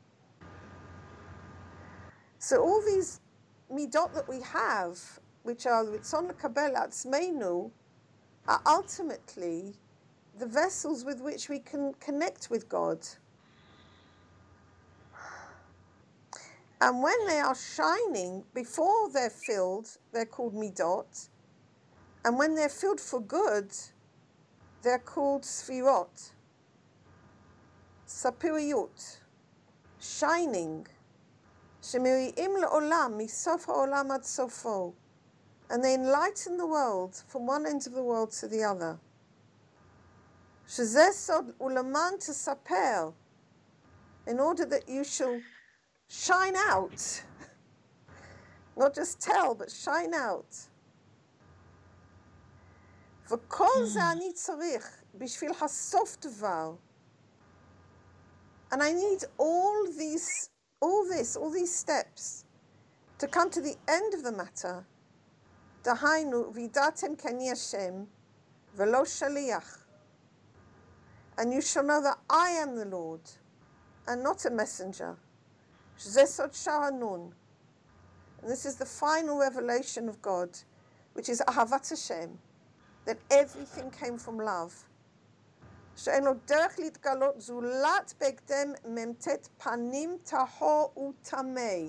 So all these midot that we have, which are Ritzon L'Kabel Atzmeinu, are ultimately the vessels with which we can connect with God. And when they are shining, before they're filled, they're called midot. And when they're filled for good, they're called sfirot, sapiriyut. shining, שמאירים לעולם מסוף העולם עד סופו, and they enlighten the world from one end of the world to the other. שזה סוד ולמען תספר, in order that you shall shine out, not just tell, but shine out. וכל זה אני צריך בשביל הסוף דבר. And I need all these steps to come to the end of the matter. דהיינו, וידעתם כי אני השם ולא שליח. And you shall know that I am the Lord, and not a messenger. שזה סוד שער הנון. And this is the final revelation of God, which is אהבת השם, that everything came from love. שאין לו דרך להתגלות זולת בהקדם מ"ט פנים טהור וטמא.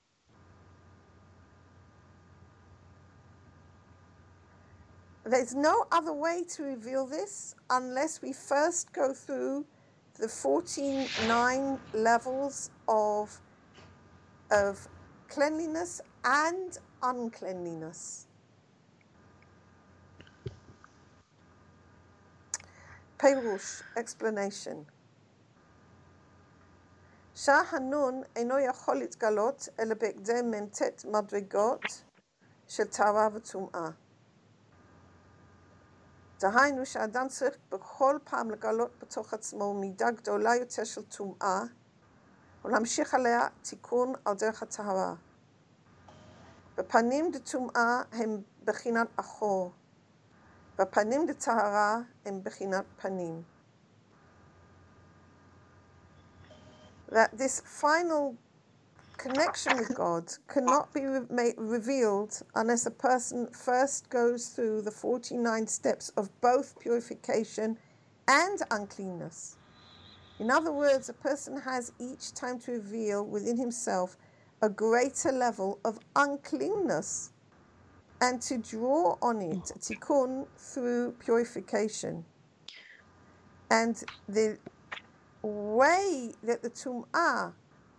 There's no other way to reveal this unless we first go through the 49 levels of cleanliness and uncleanliness. Perush, explanation. שהנון אינו יכול להתגלות אלא בהקדם מ"ט מדרגות של טהרה וטומאה. דהיינו שהאדם צריך בכל פעם לגלות בתוך עצמו מידה גדולה יותר של טומאה ולהמשיך עליה תיקון על דרך הטהרה. בפנים דטומאה הם בחינת אחור, בפנים דטהרה הם בחינת פנים. That this final connection with God cannot be revealed unless a person first goes through the 49 steps of both purification and uncleanness. In other words, a person has each time to reveal within himself a greater level of uncleanness and to draw on it, tikkun, through purification. And the way that the tum'ah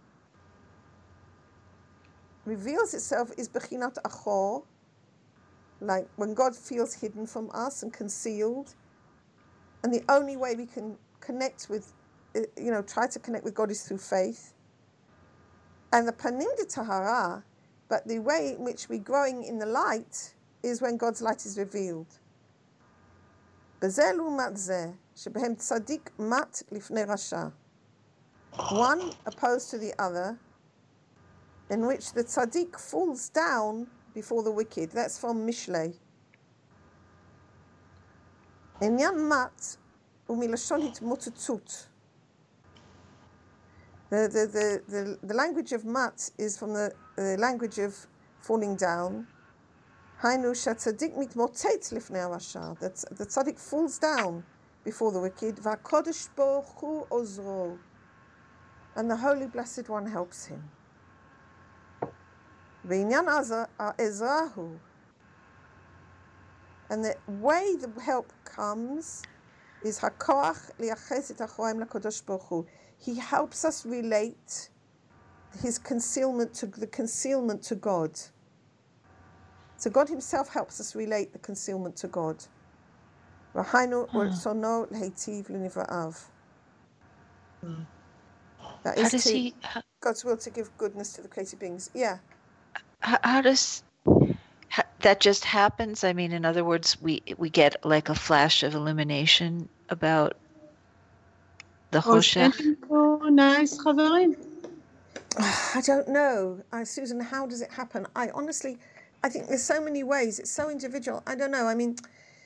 reveals itself is bechinat achor, like when God feels hidden from us and concealed. And the only way we can connect with, try to connect with God is through faith. And the panim de tahara, but the way in which we're growing in the light is when God's light is revealed. Bezel u'mat zeh, shebehem tzadik mat lifnei rasha. One opposed to the other, in which the tzaddik falls down before the wicked. That's from Mishlei. Inyan mat umilashon hitmotutzut. The language of mat is from the language of falling down. Hainu shatzadik mitmotet lifnei rasha. The tzaddik falls down before the wicked. V'hakodesh baruch hu ozro. And the Holy Blessed One helps him. V'inyan ezrahu. And the way the help comes is hakoach liaches et hachoraim lakodesh baruch hu. He helps us relate his concealment to God. So God himself helps us relate the concealment to God. V'hainu u'rtzono l'heitiv l'nivra'av. That is God's will to give goodness to the created beings. Yeah. How does that just happens? I mean, in other words, we get like a flash of illumination about the Choshech. Nice, חברים. I don't know, Susan. How does it happen? I think there's so many ways. It's so individual. I don't know. I mean,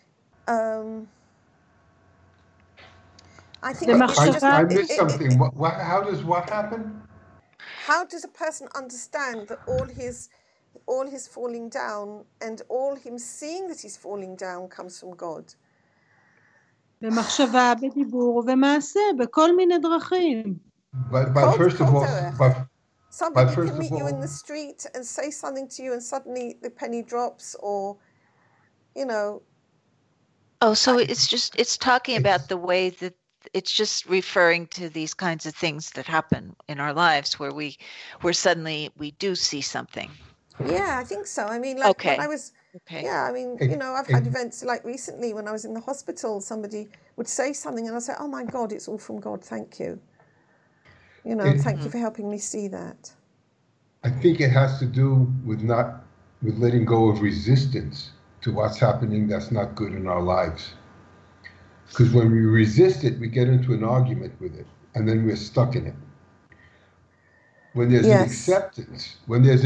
I think I missed something. How does what happen? How does a person understand that all his falling down and all him seeing that he's falling down comes from God? במחשבה, בדיבור ומעשה, בכל מיני דרכים. But first of all, somebody can meet you in the street and say something to you, and suddenly the penny drops, or, Oh, so it's talking about the way that it's just referring to these kinds of things that happen in our lives where suddenly we do see something. Yeah, I think so. I mean, like when Okay. I was, Okay. yeah, I mean, I've had events like recently when I was in the hospital, somebody would say something and I'd say, oh my God, it's all from God. Thank you. Thank you for helping me see that. I think it has to do with letting go of resistance to what's happening that's not good in our lives. Because when we resist it, we get into an argument with it, and then we're stuck in it. When there's an acceptance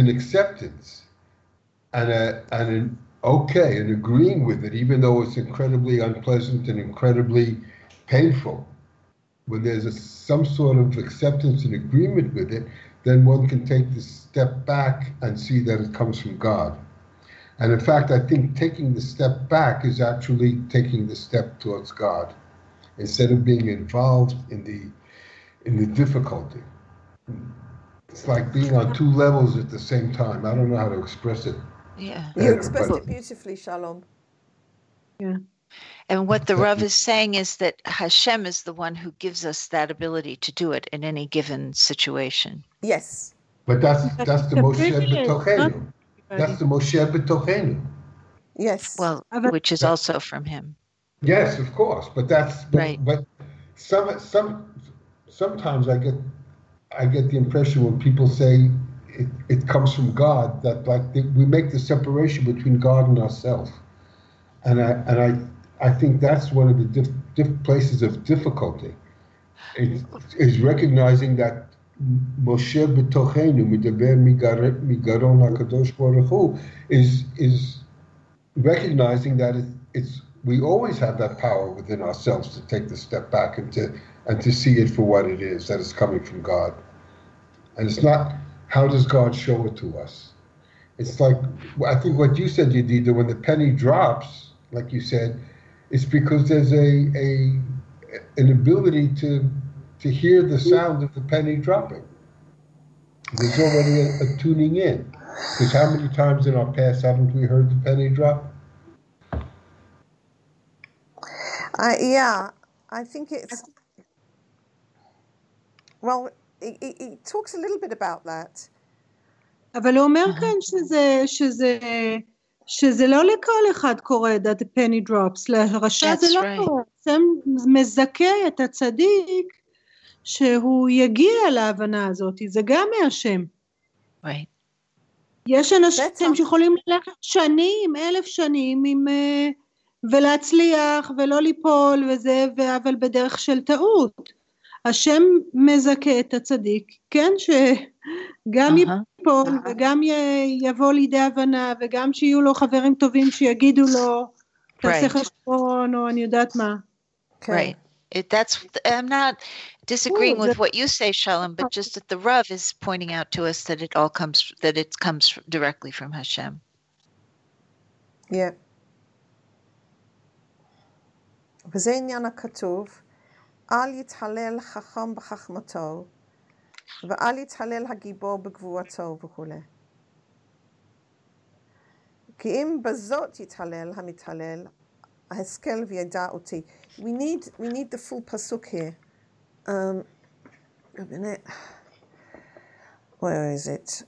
and agreeing with it, even though it's incredibly unpleasant and incredibly painful, when there's some sort of acceptance and agreement with it, then one can take the step back and see that it comes from God. And in fact, I think taking the step back is actually taking the step towards God, instead of being involved in the difficulty. It's like being on two levels at the same time. I don't know how to express it. Yeah. You expressed it beautifully, Shalom. Yeah. And what the Rav is saying is that Hashem is the one who gives us that ability to do it in any given situation. Yes. But that's the Moshe B'tochenu. That's the Moshe B'tochenu. Yes. Well, which is also from him. Yes, of course. But right. But sometimes I get the impression when people say it comes from God, that we make the separation between God and ourselves, and I think that's one of the diff places of difficulty. Is recognizing that Moshe B'tochenu Medaber Migaron HaKadosh Baruch Hu is recognizing that we always have that power within ourselves to take the step back and to see it for what it is, that it's coming from God. And it's not, how does God show it to us? It's like, I think what you said, Yedida, when the penny drops, like you said, it's because there's an ability to hear the sound of the penny dropping. There's already a tuning in. Because how many times in our past haven't we heard the penny drop? I think it's, well, he talks a little bit about that. אבל הוא אומר כאן שזה לא לכל אחד קורה that the penny drops, לרשע זה לא קורה, זה מזכה את הצדיק שהוא יגיע להבנה הזאת, זה גם מהשם. יש אנשים שיכולים ללכת שנים, 1000 שנים ולהצליח ולא ליפול וזה, אבל בדרך של טעות. השם מזכה את הצדיק, כן, שגם ייפול וגם יבוא לידי הבנה, וגם שיהיו לו חברים טובים שיגידו לו, תעשה חשבון, או אני יודעת מה. Right. I'm not disagreeing with what you say, Shalom, but just that the Rav is pointing out to us that it comes directly from Hashem. Yeah. וזה עניין הכתוב, אל יתהלל חכם בחכמתו, ואל יתהלל הגיבור בגבורתו וכו'. כי אם בזאת יתהלל המתהלל, ההשכל וידע אותי. We need the full pasuk here. A minute. Where is it?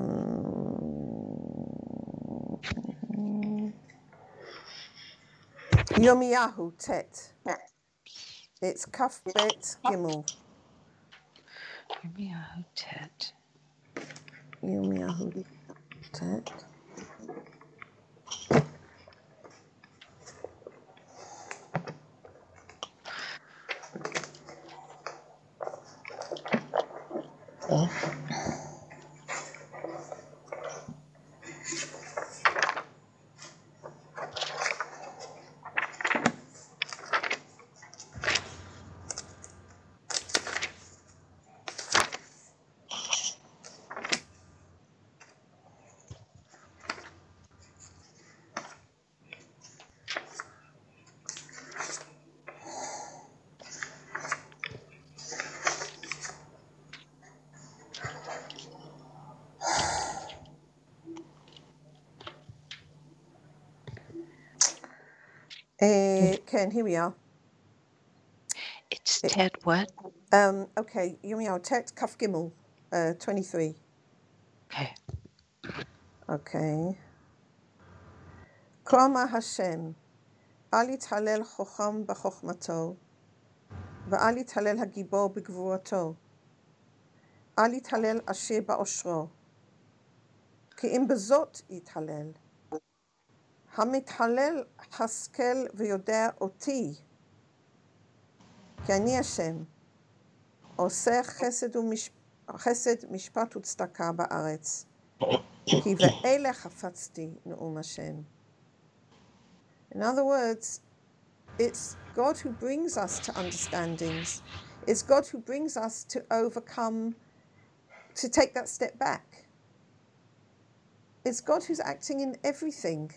Yirmiyahu Tet. It's Kaf Bet Gimel. Yirmiyahu Tet. Yirmiyahu Tet. Ken, here we are. It's Tet what? Okay, Yirmiyahu, Tet Kaf Gimel, 23. Okay. Okay. כה אמר השם, אל יתהלל חכם בחוכמתו, ואל יתהלל הגיבור בגבורתו, אל יתהלל עשיר בעושרו, כי אם בזאת יתהלל. המתהלל השכל ויודע אותי, כי אני השם, עושה חסד משפט וצדקה בארץ, כי ואלה חפצתי נאום השם. In other words, it's God who brings us to understandings. It's God who brings us to overcome, to take that step back. It's God who's acting in everything.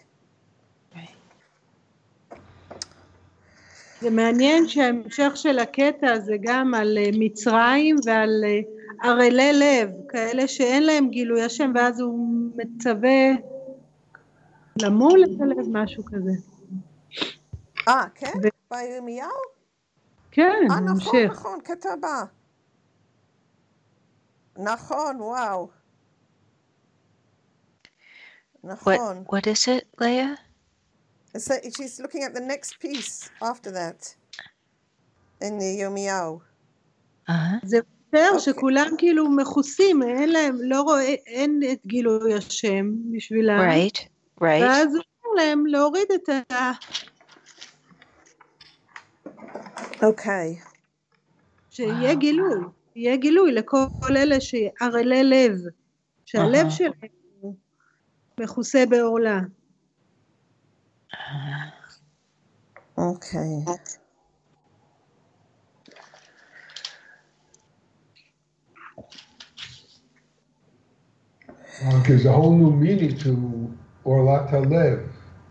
זה מעניין שההמשך של הקטע זה גם על מצרים ועל ערלי לב, כאלה שאין להם גילוי השם, ואז הוא מצווה למול את הלב, משהו כזה. כן? בירמיהו? כן, נכון, המשך. נכון, קטע הבא. נכון, וואו. נכון. What is it, Leah? So she's looking at the next piece after that in the Yirmiyahu. זה יותר שכולם כאילו מכוסים, אין להם, לא רואה, אין את גילוי השם בשבילם. Right. ואז הוא אומר להם להוריד את ה... אוקיי. שיהיה גילוי, יהיה גילוי לכל אלה שערלי לב, שהלב שלהם הוא מכוסה בעורלה. אוקיי. There's a whole new meaning to Orlat HaLev.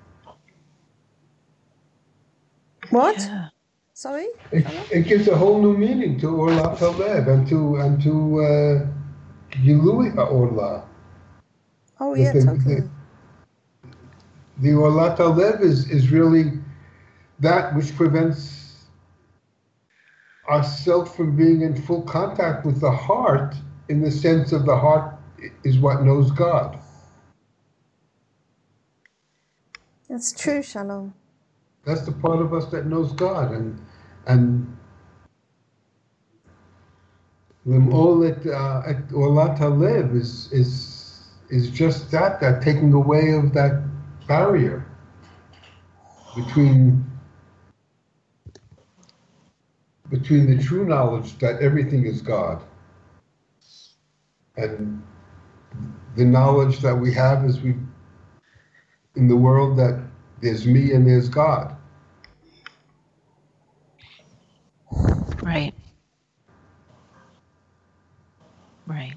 What? Yeah. Sorry? It gives a whole new meaning to Orlat HaLev and to Gilui HaOrla. Oh, yeah, totally. The Orlat HaLev is really that which prevents ourselves from being in full contact with the heart, in the sense of the heart is what knows God. That's true, Shalom. That's the part of us that knows God, and all at Orlat HaLev is just that taking away of that barrier between the true knowledge that everything is God and the knowledge that we have as we in the world that there's me and there's God. Right. Right.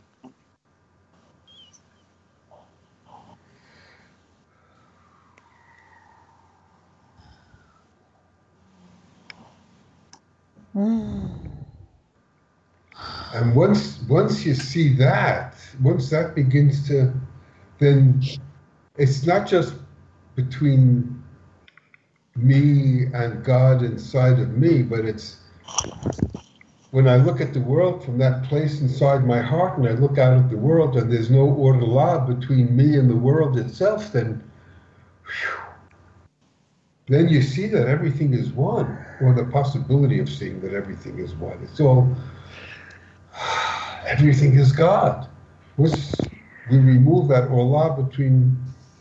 And once you see that, once that begins to, then it's not just between me and God inside of me, but it's when I look at the world from that place inside my heart, and I look out at the world, and there's no orla between me and the world itself, then you see that everything is one, or the possibility of seeing that everything is one. It's all, everything is God. Once we remove that orla between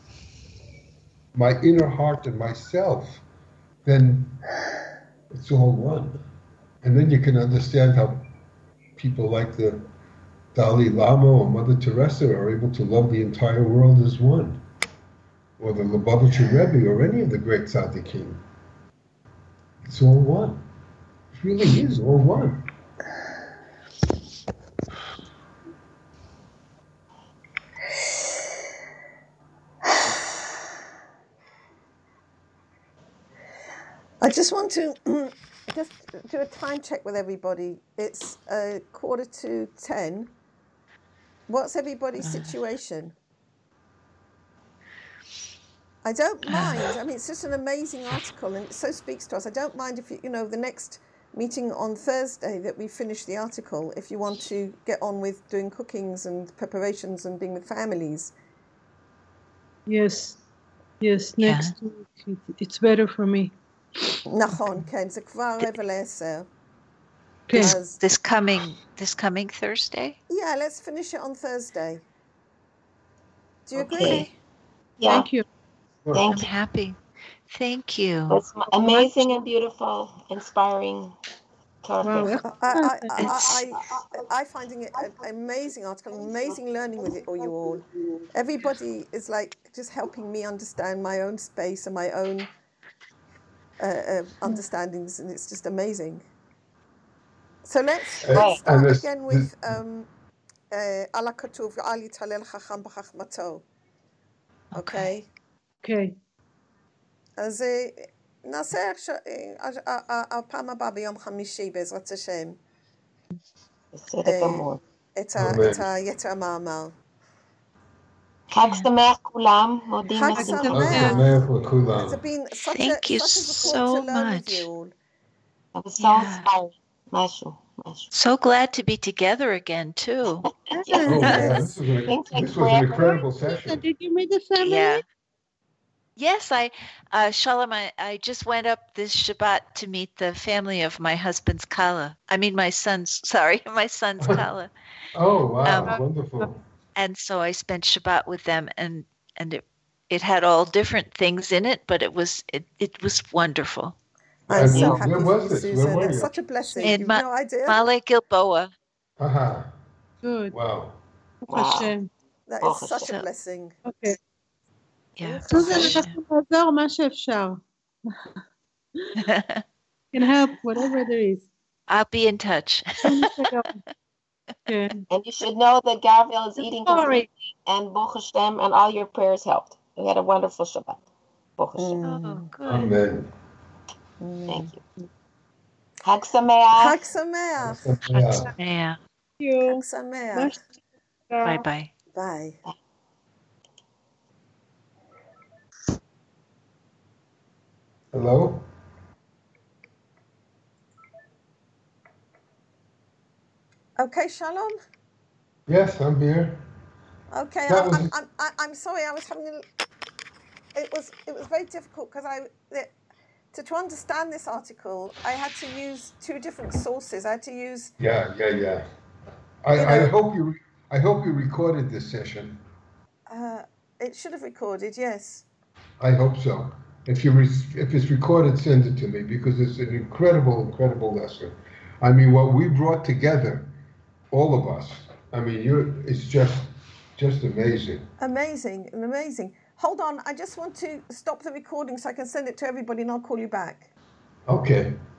my inner heart and myself, then it's all one. And then you can understand how people like the Dalai Lama or Mother Teresa are able to love the entire world as one. Or the Lubavitcher Rebbe or any of the great tzaddikim. It's all one. It really is all one. I just want to just do a time check with everybody. It's 9:45. What's everybody's situation? I don't mind. I mean, it's just an amazing article, and it so speaks to us. I don't mind if the next meeting on Thursday that we finish the article if you want to get on with doing cookings and preparations and being with families. Yes, next week. It's better for me. נכון, כן, זה כבר 9:45. Okay. This coming Thursday? Yeah, let's finish it on Thursday. Do you agree? Okay. Yeah. Thank you. I'm Thank you. happy. Thank you. It's amazing and beautiful, inspiring. Wow. I finding it an amazing article, amazing learning with it, or you all. Everybody is like just helping me understand my own space and my own understandings, and it's just amazing. So let's start again with על הכתוב, אל יתהלל חכם בחכמתו. Okay? Okay. אז נעשה הפעם הבאה ביום חמישי בעזרת השם. בסדר גמור. את היתר המאמר. חג שמח כולם, מודים חג לכם. שמח. לכולם. It's been such Thank you a support so to learn with much. you all. It was so inspiring. משהו. So glad to be together again too. Oh, yeah, this was an incredible session. Did you meet the family? Yeah. Yes, Shalom, I just went up this Shabbat to meet the family of my husband's Kala. I mean, my son's Kala. Oh, wow, wonderful. And so I spent Shabbat with them, and it had all different things in it, but it was wonderful. I'm so happy where for was you, this? Susan. Where were It's you? such a blessing. In You've no idea. Male Gilboa. Aha. Good. Wow. Hashem. That Baruch is such Hashem. a blessing. Okay. Yeah. סוזן, אנחנו נעזור מה שאפשר. Can help whatever there is. I'll be in touch. Okay. And you should know that Gabriel is eating Sorry. completely, and Baruch Hashem, and all your prayers helped. We had a wonderful Shabbat. Baruch Hashem. Oh, good. Amen. Thank you. Chag Sameach. חג שמח. Yeah. Thank you. חג שמח. Bye bye. Bye. Hello? Okay, Shalom. Yes, I'm here. Okay, That was- I'm sorry. I was having it was very difficult because to understand this article, I had to use two different sources. I had to use Yeah. I hope you recorded this session. it should have recorded, yes. I hope so. If it's recorded, send it to me because it's an incredible lesson. I mean, what we brought together, all of us. I mean, it's just amazing. Amazing. Hold on, I just want to stop the recording so I can send it to everybody and I'll call you back. Okay.